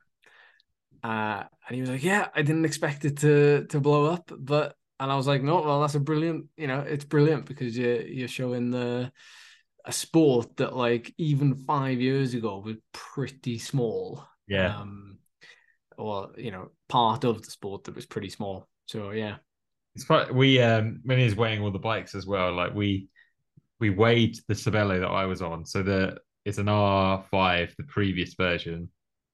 Uh, and he was like, yeah, I didn't expect it to to blow up, but, and I was like, no, well, that's a brilliant, you know, it's brilliant because you're, you're showing the, a sport that like even five years ago was pretty small. Yeah. Um, or, you know, part of the sport that was pretty small. So, yeah. It's quite, we, um, when he was weighing all the bikes as well, like we, we weighed the Cervelo that I was on. So the, it's an R five, the previous version.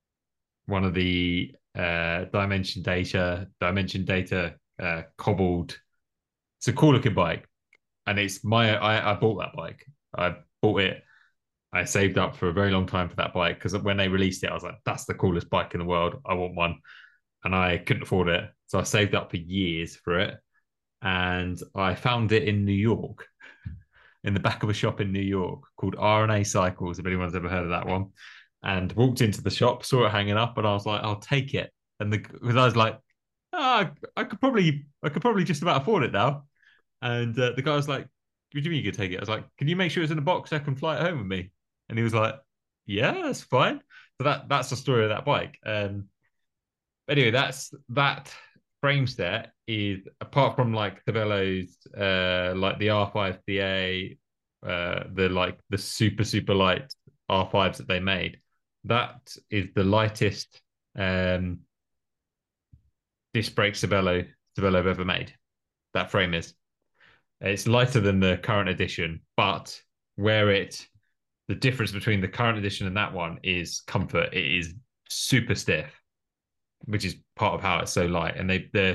One of the uh, Dimension Data, Dimension Data uh, cobbled. It's a cool looking bike, and it's my. I, I bought that bike. I bought it. I saved up for a very long time for that bike because when they released it, I was like, "That's the coolest bike in the world. I want one," and I couldn't afford it, so I saved up for years for it, and I found it in New York, in the back of a shop in New York called R and A Cycles. If anyone's ever heard of that one. And walked into the shop, saw it hanging up, and I was like, "I'll take it." And the because I was like, oh, I could probably, I could probably just about afford it now. And uh, the guy was like, "What do you mean you could take it?" I was like, "Can you make sure it's in a box so I can fly it home with me?" And he was like, "Yeah, that's fine." So that that's the story of that bike. Um, anyway, that's that frame set is apart from like the Velos, uh, like the R five D A, uh, the like the super super light R fives that they made. That is the lightest um, disc brake Cervelo Cervelo I've ever made. That frame is. It's lighter than the current edition, but where it, the difference between the current edition and that one is comfort. It is super stiff, which is part of how it's so light. And they, the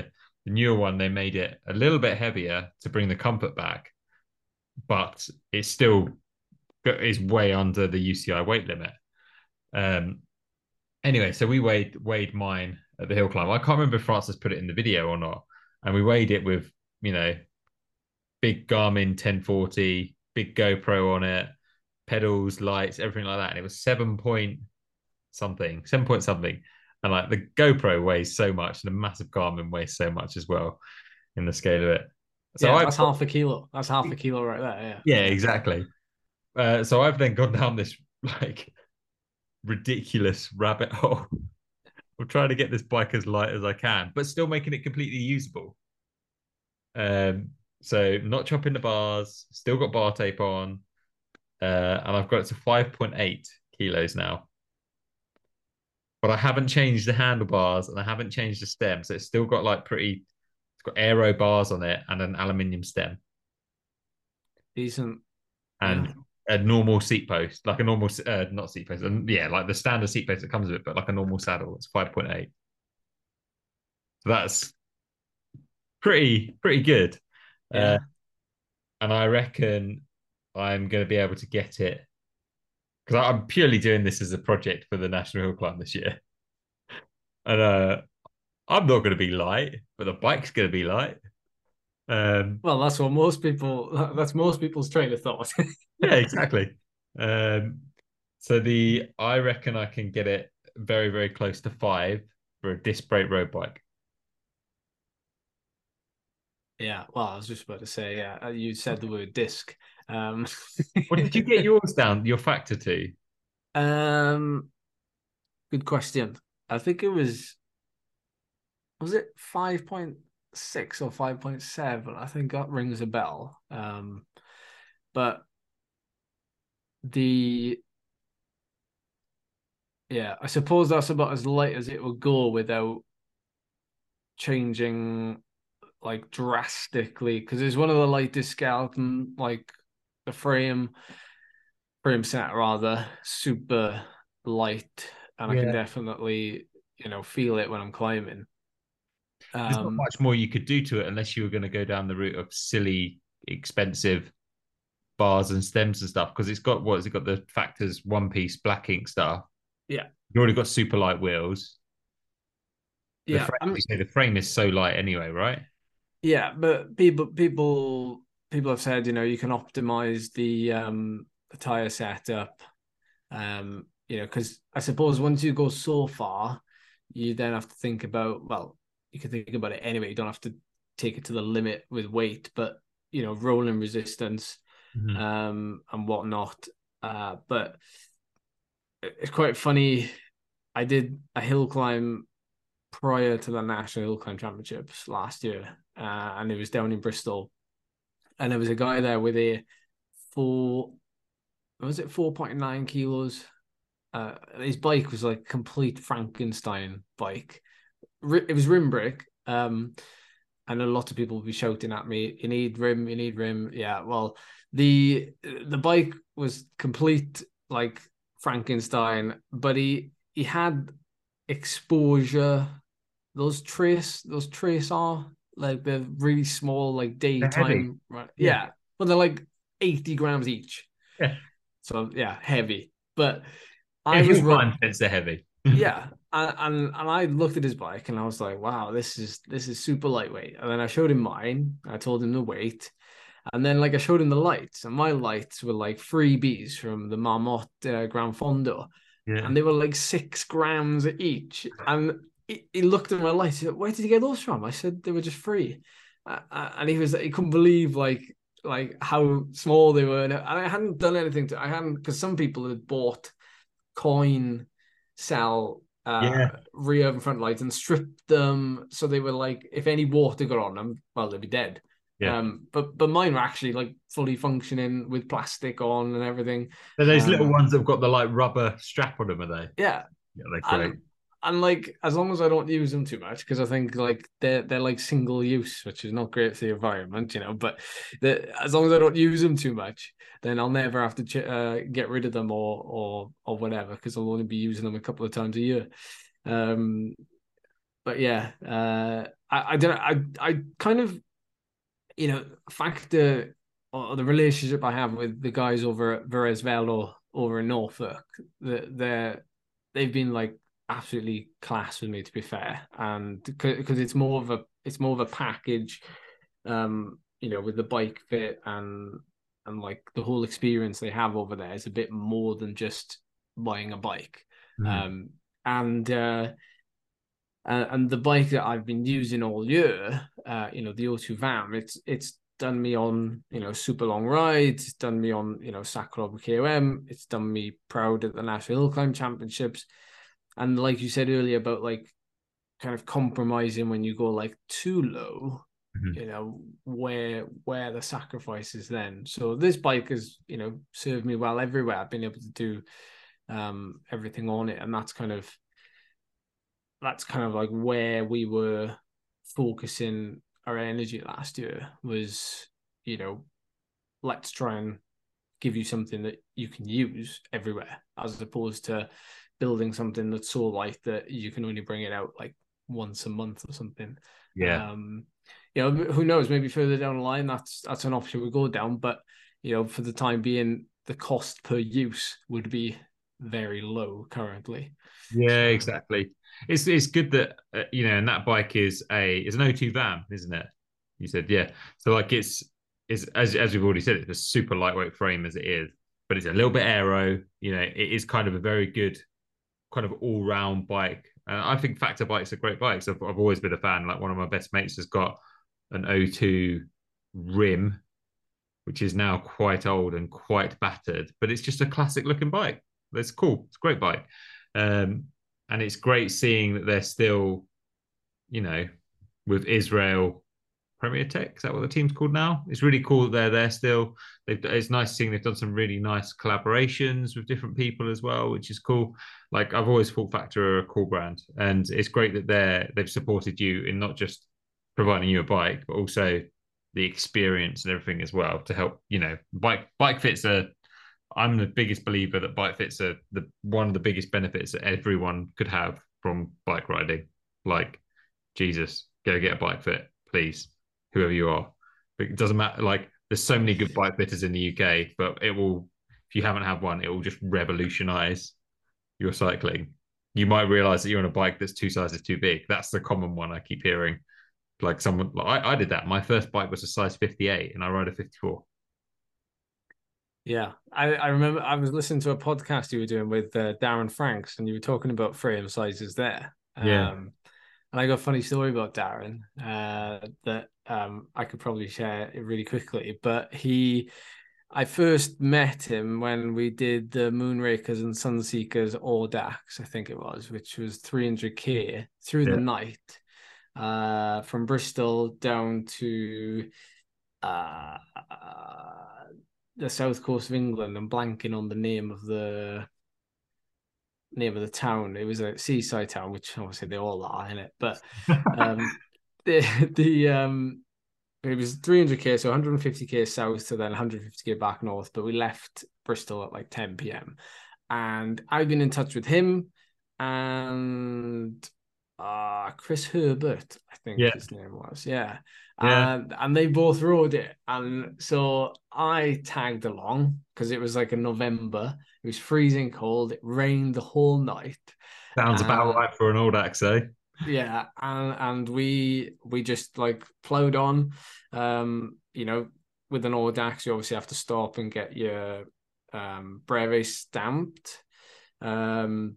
The newer one, they made it a little bit heavier to bring the comfort back, but it still is way under the U C I weight limit. Um, anyway, so we weighed weighed mine at the hill climb. I can't remember if Francis put it in the video or not, and we weighed it with, you know, big Garmin ten forty, big GoPro on it, pedals, lights, everything like that, and it was seven point something, seven point something, and like the GoPro weighs so much, and the massive Garmin weighs so much as well in the scale of it. So yeah, I've that's got, half a kilo. That's half a kilo right there. Yeah, yeah, exactly. Uh, so I've then gone down this like ridiculous rabbit hole of trying to get this bike as light as I can, but still making it completely usable. Um, so not chopping the bars, still got bar tape on, uh, and I've got it to five point eight kilos now. But I haven't changed the handlebars and I haven't changed the stem, so it's still got like pretty. It's got aero bars on it and an aluminium stem. Decent. And yeah. a normal seat post, like a normal, uh, not seat post, and yeah, like the standard seat post that comes with it, but like a normal saddle. It's five point eight. So that's pretty, pretty good. Yeah. Uh, and I reckon I'm going to be able to get it because I'm purely doing this as a project for the National Hill Climb this year. And uh, I'm not going to be light, but the bike's going to be light. Um, well, that's what most people, that's most people's train of thought. yeah, exactly. Um, so the, I reckon I can get it very, very close to five for a disc brake road bike. Yeah, well, I was just about to say, yeah, you said the word disc. Um, what did you get yours down, your factor to? Um, good question. I think it was, was it five point six or five point seven? I think that rings a bell. Um, but the, yeah, I suppose that's about as light as it will go without changing like drastically, because it's one of the lightest skeleton, like the frame frame set rather, super light, and yeah. I can definitely, you know, feel it when I'm climbing. There's um, not much more you could do to it unless you were going to go down the route of silly, expensive bars and stems and stuff, because it's got what has it got the Factors one piece black ink stuff. Yeah, you already got super light wheels. The yeah, frame, you say the frame is so light anyway, right? Yeah, but people, people, people have said, you know, you can optimize the um the tire setup, um, you know, because I suppose once you go so far, you then have to think about, well, you can think about it anyway. You don't have to take it to the limit with weight, but you know, rolling resistance, mm-hmm. um, and whatnot. Uh, but it's quite funny. I did a hill climb prior to the National Hill Climb Championships last year, uh, and it was down in Bristol, and there was a guy there with a four, was it four point nine kilos? Uh, his bike was like complete Frankenstein bike. It was rim brake, um, and a lot of people would be shouting at me, "You need rim, you need rim." Yeah, well, the the bike was complete like Frankenstein, but he he had exposure. Those trace, those trace are like they're really small, like daytime. Right? Yeah. yeah, but they're like eighty grams each. Yeah. So yeah, heavy. But I was run. It's the heavy. yeah, and, and and I looked at his bike and I was like, wow, this is this is super lightweight. And then I showed him mine. I told him the weight, and then like I showed him the lights, and my lights were like freebies from the Marmot uh, Gran Fondo, yeah. and they were like six grams each. And he, he looked at my lights. He said, "Where did you get those from?" I said, "They were just free," uh, and he was he couldn't believe like like how small they were, and I hadn't done anything to. I hadn't because some people had bought coin cell uh yeah. rear and front lights and stripped them so they were like if any water got on them, well, they'd be dead. Yeah. Um, but but mine were actually like fully functioning with plastic on and everything. So those um, little ones that have got the like rubber strap on them, are they? Yeah. Yeah, they're great. And, and like as long as I don't use them too much, because I think like they're they're like single use, which is not great for the environment, you know. But as long as I don't use them too much, then I'll never have to ch- uh, get rid of them or or or whatever, because I'll only be using them a couple of times a year. Um, but yeah, uh, I, I don't I I kind of, you know, factor or the relationship I have with the guys over at Varese Velo over in Norfolk. That they're they've been like absolutely class with me, to be fair, and because it's more of a it's more of a package, um, you know, with the bike fit and and like the whole experience they have over there is a bit more than just buying a bike. Mm. Um, and uh, and the bike that I've been using all year, uh, you know, the O two VAM, it's it's done me on, you know, super long rides. It's done me on, you know, Sacrob K O M. It's done me proud at the National Hill Climb Championships. And like you said earlier about like kind of compromising when you go like too low, mm-hmm. you know, where where the sacrifice is then. So this bike has, you know, served me well everywhere. I've been able to do um, everything on it. And that's kind of, that's kind of like where we were focusing our energy last year was, you know, let's try and give you something that you can use everywhere, as opposed to building something that's so light that you can only bring it out like once a month or something. Yeah. Um, you know, who knows, maybe further down the line, that's, that's an option we go down, but you know, for the time being, the cost per use would be very low currently. Yeah, exactly. It's it's good that uh, you know, and that bike is a is an O two VAM, isn't it? You said, yeah. So like it's is as as we've already said, it's a super lightweight frame as it is, but it's a little bit aero. You know, it is kind of a very good kind of all round bike. And I think Factor bikes are great bikes. I've I've always been a fan. Like one of my best mates has got an O two Rim, which is now quite old and quite battered, but it's just a classic looking bike. It's cool. It's a great bike. Um, and it's great seeing that they're still, you know, with Israel Premier Tech. Is that what the team's called now? It's really cool that they're there still. They've, it's nice seeing they've done some really nice collaborations with different people as well, which is cool. Like I've always thought Factor are a cool brand, and it's great that they're they've supported you in not just providing you a bike, but also the experience and everything as well to help. You know, bike bike fits are. I'm the biggest believer that bike fits are the one of the biggest benefits that everyone could have from bike riding. Like, Jesus, go get a bike fit, please, whoever you are. But it doesn't matter. Like, there's so many good bike fitters in the U K, but it will, if you haven't had one, it will just revolutionize your cycling. You might realize that you're on a bike that's two sizes too big. That's the common one I keep hearing. Like someone, like I, I did that. My first bike was a size fifty-eight, and I ride a fifty-four. Yeah, I, I remember I was listening to a podcast you were doing with uh, Darren Franks, and you were talking about frame sizes there. Yeah. Um, and I got a funny story about Darren uh, that um, I could probably share it really quickly. But he, I first met him when we did the Moonrakers and Sunseekers Audax, I think it was, which was three hundred K through yeah. the night uh, from Bristol down to uh, uh, the south coast of England. I'm blanking on the name of the name of the town. It was a seaside town, which obviously they all are in it. But um, the the um, it was three hundred K, so one hundred fifty K south to then one hundred fifty K back north. But we left Bristol at like ten p.m. and I've been in touch with him and uh Chris Herbert, I think yeah. his name was. Yeah. Yeah. And, and they both rode it. And so I tagged along because it was like in November. It was freezing cold. It rained the whole night. Sounds and, about right for an Audax, eh? Yeah. And and we we just like plowed on. Um, you know, with an Audax, you obviously have to stop and get your um brevet stamped. Um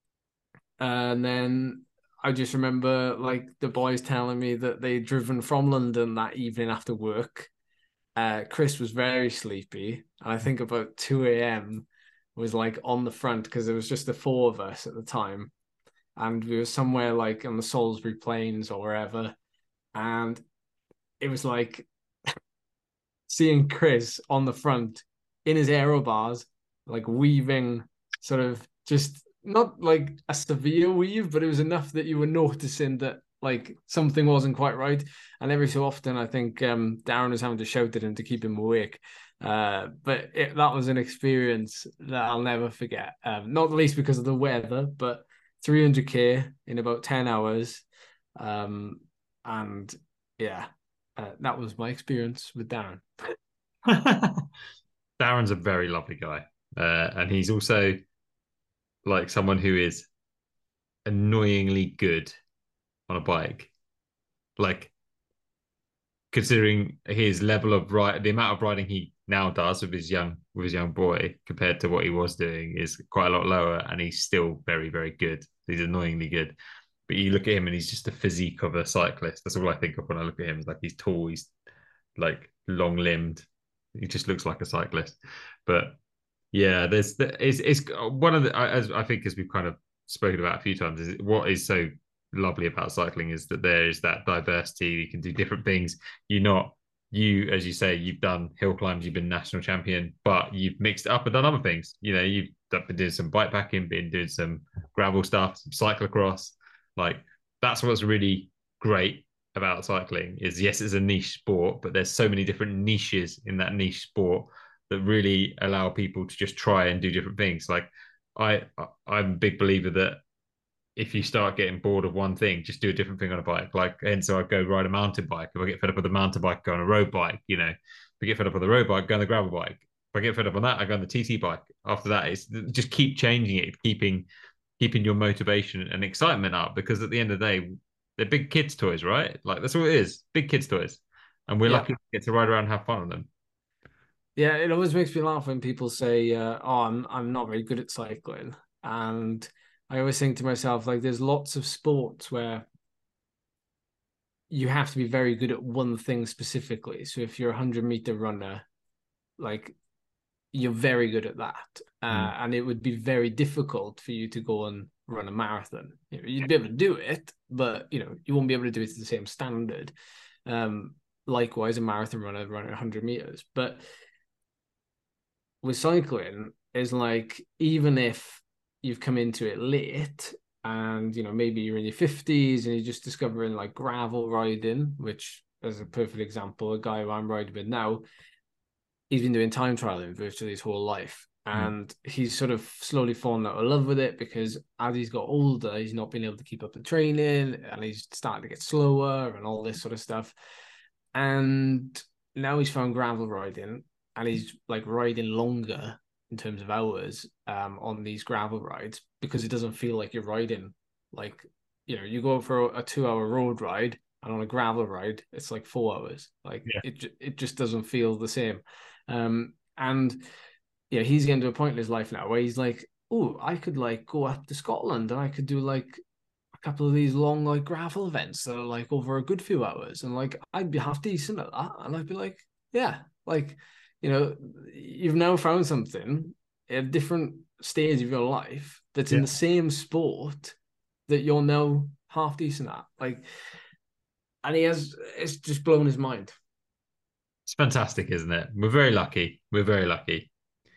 and then I just remember like the boys telling me that they'd driven from London that evening after work. Uh, Chris was very sleepy. And I think about two a.m. was like on the front because there was just the four of us at the time. And we were somewhere like on the Salisbury Plains or wherever. And it was like seeing Chris on the front in his aero bars, like weaving sort of just... not like a severe weave, but it was enough that you were noticing that like something wasn't quite right. And every so often, I think um, Darren was having to shout at him to keep him awake. Uh, but it, that was an experience that I'll never forget. Um, not least because of the weather, but three hundred K in about ten hours. Um, and yeah, uh, that was my experience with Darren. Darren's a very lovely guy. Uh, and he's also like someone who is annoyingly good on a bike. Like, considering his level of ride, the amount of riding he now does with his young with his young boy compared to what he was doing is quite a lot lower, and he's still very, very good. He's annoyingly good. But you look at him and he's just a physique of a cyclist. That's all I think of when I look at him. It's like he's tall, he's like long limbed. He just looks like a cyclist. But yeah, there's it's it's one of the, as I think, as we've kind of spoken about a few times, is what is so lovely about cycling is that there is that diversity. You can do different things. You're not you, as you say, you've done hill climbs, you've been national champion, but you've mixed it up and done other things. You know, you've been doing some bike packing, been doing some gravel stuff, some cyclocross. Like, that's what's really great about cycling is, yes, it's a niche sport, but there's so many different niches in that niche sport that really allow people to just try and do different things. Like, I, I'm a big believer that if you start getting bored of one thing, just do a different thing on a bike. Like, and so I go ride a mountain bike. If I get fed up with the mountain bike, go on a road bike. You know, if I get fed up with the road bike, go on the gravel bike. If I get fed up on that, I go on the T T bike. After that, it's just keep changing it, keeping keeping your motivation and excitement up, because at the end of the day, they're big kids' toys, right? Like, that's what it is, big kids' toys. And we're yeah. lucky to get to ride around and have fun on them. Yeah, it always makes me laugh when people say, uh, oh, I'm, I'm not very good at cycling. And I always think to myself, like, there's lots of sports where you have to be very good at one thing specifically. So if you're a hundred meter runner, like, you're very good at that. Uh, mm. And it would be very difficult for you to go and run a marathon. You know, you'd be able to do it, but, you know, you won't be able to do it to the same standard. Um, likewise, a marathon runner running one hundred meters. But with cycling, is like, even if you've come into it late and, you know, maybe you're in your fifties and you're just discovering like gravel riding, which is a perfect example, a guy who I'm riding with now, he's been doing time trialing virtually his whole life. And mm. he's sort of slowly fallen out of love with it, because as he's got older, he's not been able to keep up the training and he's starting to get slower and all this sort of stuff. And now he's found gravel riding, and he's like riding longer in terms of hours um, on these gravel rides, because it doesn't feel like you're riding. Like, you know, you go for a two hour road ride, and on a gravel ride, it's like four hours. Like yeah. it, it just doesn't feel the same. Um, and yeah, he's getting to a point in his life now where he's like, oh, I could like go up to Scotland and I could do like a couple of these long like gravel events that are like over a good few hours, and like I'd be half decent at that. And I'd be like, yeah, like, you know, you've now found something at a different stage of your life that's yeah. in the same sport that you're now half decent at. Like, and he has, it's just blown his mind. It's fantastic, isn't it? We're very lucky. We're very lucky.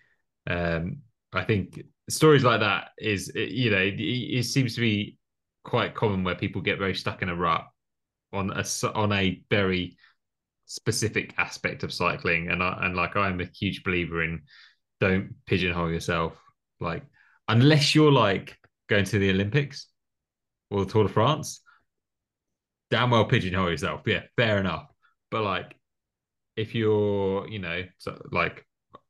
Um, I think stories like that is, you know, it, it seems to be quite common where people get very stuck in a rut on a, on a very specific aspect of cycling. And I, and like, I'm a huge believer in, don't pigeonhole yourself. Like, unless you're like going to the Olympics or the Tour de France, damn well pigeonhole yourself. Yeah, fair enough. But like, if you're, you know, so like,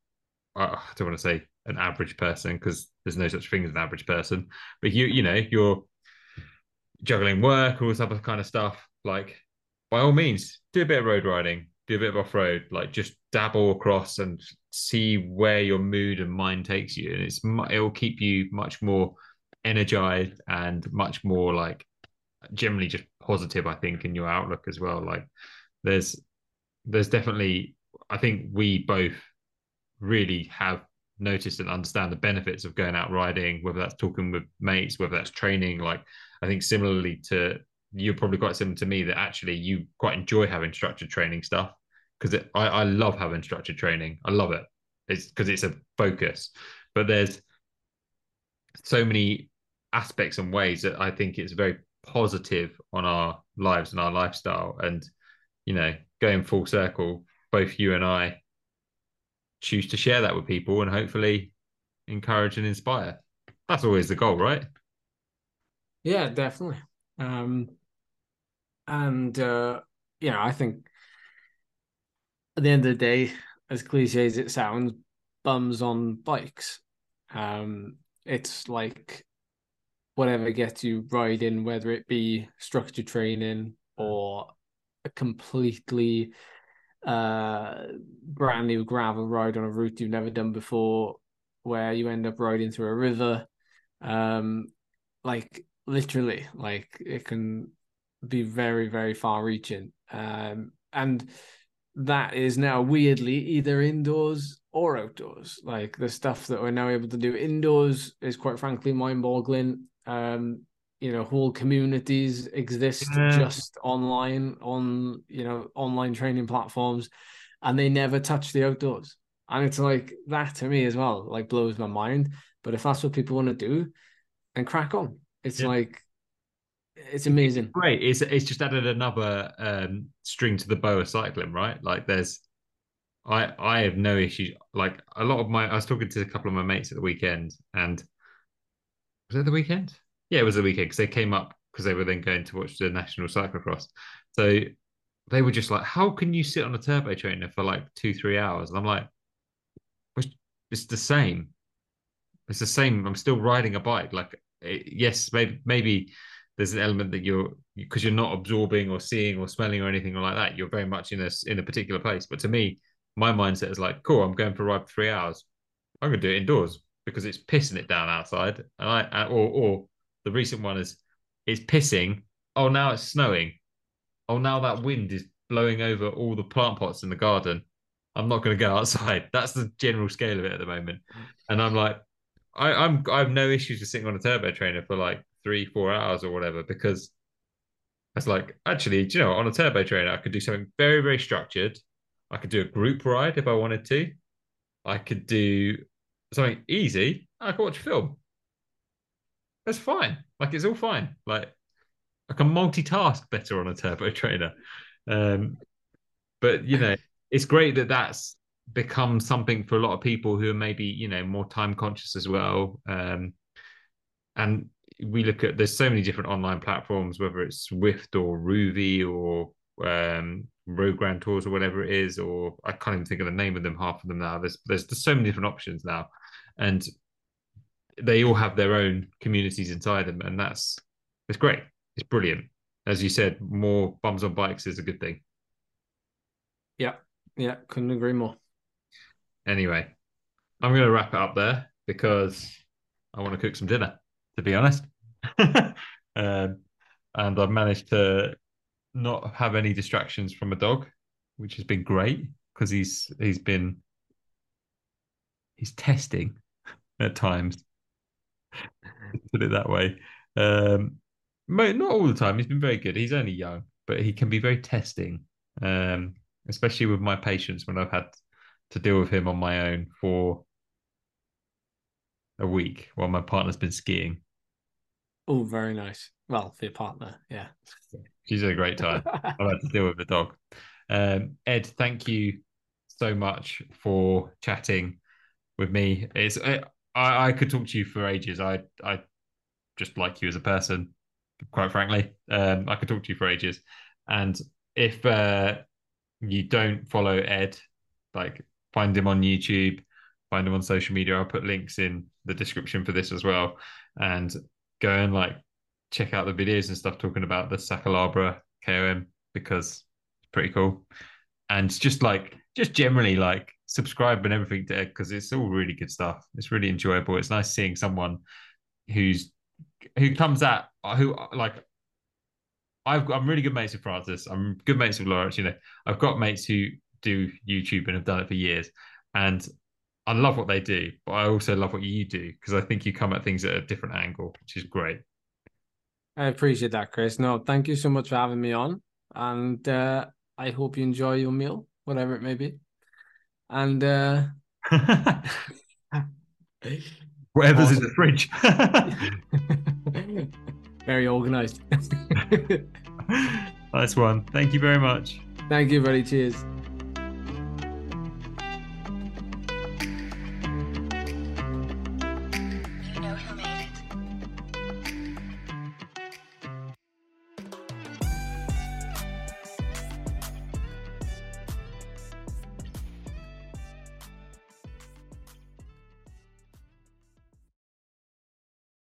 I don't want to say an average person, because there's no such thing as an average person, but you, you know, you're juggling work, all this other kind of stuff. Like, by all means, do a bit of road riding, do a bit of off road, like just dabble across and see where your mood and mind takes you. And it's, it will keep you much more energized and much more like generally just positive, I think, in your outlook as well. Like, there's, there's definitely, I think we both really have noticed and understand the benefits of going out riding, whether that's talking with mates, whether that's training. Like, I think similarly to, you're probably quite similar to me, that actually you quite enjoy having structured training stuff, because I, I love having structured training. I love it. It's because it's a focus, but there's so many aspects and ways that I think it's very positive on our lives and our lifestyle. And, you know, going full circle, both you and I choose to share that with people and hopefully encourage and inspire. That's always the goal, right? Yeah, definitely. Um, And uh, you know, I think at the end of the day, as cliche as it sounds, bums on bikes. Um, it's like whatever gets you riding, whether it be structured training or a completely uh brand new gravel ride on a route you've never done before, where you end up riding through a river. Um, like literally, like it can be very, very far reaching. Um, and that is now weirdly either indoors or outdoors. Like the stuff that we're now able to do indoors is quite frankly mind-boggling. Um, you know, whole communities exist Yeah. just online on, you know, online training platforms, and they never touch the outdoors. And it's like that to me as well, like blows my mind. But if that's what people want to do, then crack on. It's Yeah. like it's amazing. Great. It's it's just added another um, string to the bow of cycling, right? Like there's, I I have no issues. Like a lot of my, I was talking to a couple of my mates at the weekend, and was it the weekend? Yeah, it was the weekend because they came up because they were then going to watch the national cyclocross. So they were just like, "How can you sit on a turbo trainer for like two three hours?" And I'm like, "It's the same. It's the same. I'm still riding a bike. Like, it, yes, maybe maybe." There's an element that you're because you're not absorbing or seeing or smelling or anything like that. You're very much in a in a particular place. But to me, my mindset is like, cool, I'm going for a ride for three hours. I'm going to do it indoors because it's pissing it down outside. And I or or the recent one is it's pissing. Oh, now it's snowing. Oh, now that wind is blowing over all the plant pots in the garden. I'm not going to go outside. That's the general scale of it at the moment. And I'm like, I, I'm I have no issues with sitting on a turbo trainer for like three, four hours or whatever, because it's like, actually, do you know, on a turbo trainer, I could do something very, very structured. I could do a group ride if I wanted to. I could do something easy. I could watch a film. That's fine. Like it's all fine. Like I can multitask better on a turbo trainer. Um, but you know, it's great that that's become something for a lot of people who are maybe, you know, more time conscious as well. Um, and we look at there's so many different online platforms, whether it's Zwift or Rouvy or um, Road Grand Tours or whatever it is, or I can't even think of the name of them, half of them now. There's there's, there's so many different options now, and they all have their own communities inside them, and that's it's great. It's brilliant. As you said, more bums on bikes is a good thing. Yeah, yeah, couldn't agree more. Anyway, I'm going to wrap it up there because I want to cook some dinner, to be honest. um, and I've managed to not have any distractions from a dog, which has been great because he's he's been he's testing at times. Put it that way. Um, not all the time. He's been very good. He's only young, but he can be very testing, um, especially with my patience when I've had to deal with him on my own for a week while my partner's been skiing. Oh, very nice. Well, for your partner, yeah. She's had a great time. I've had to deal with the dog. Um, Ed, thank you so much for chatting with me. It's I, I could talk to you for ages. I I just like you as a person, quite frankly. Um, I could talk to you for ages. And if uh, you don't follow Ed, like find him on YouTube, find him on social media. I'll put links in the description for this as well. And go and like check out the videos and stuff talking about the Sakalabra K O M because it's pretty cool. And just like, just generally like subscribe and everything to Ed because it's all really good stuff. It's really enjoyable. It's nice seeing someone who's who comes at who like I've got, I'm really good mates with Francis. I'm good mates with Lawrence. You know, I've got mates who do YouTube and have done it for years, and I love what they do. But I also love what you do because I think you come at things at a different angle, which is great. I appreciate that, Chris. No, thank you so much for having me on, and uh, I hope you enjoy your meal, whatever it may be. And uh... whatever's awesome. In the fridge. Very organized. Nice one. Thank you very much. Thank you, buddy. Cheers.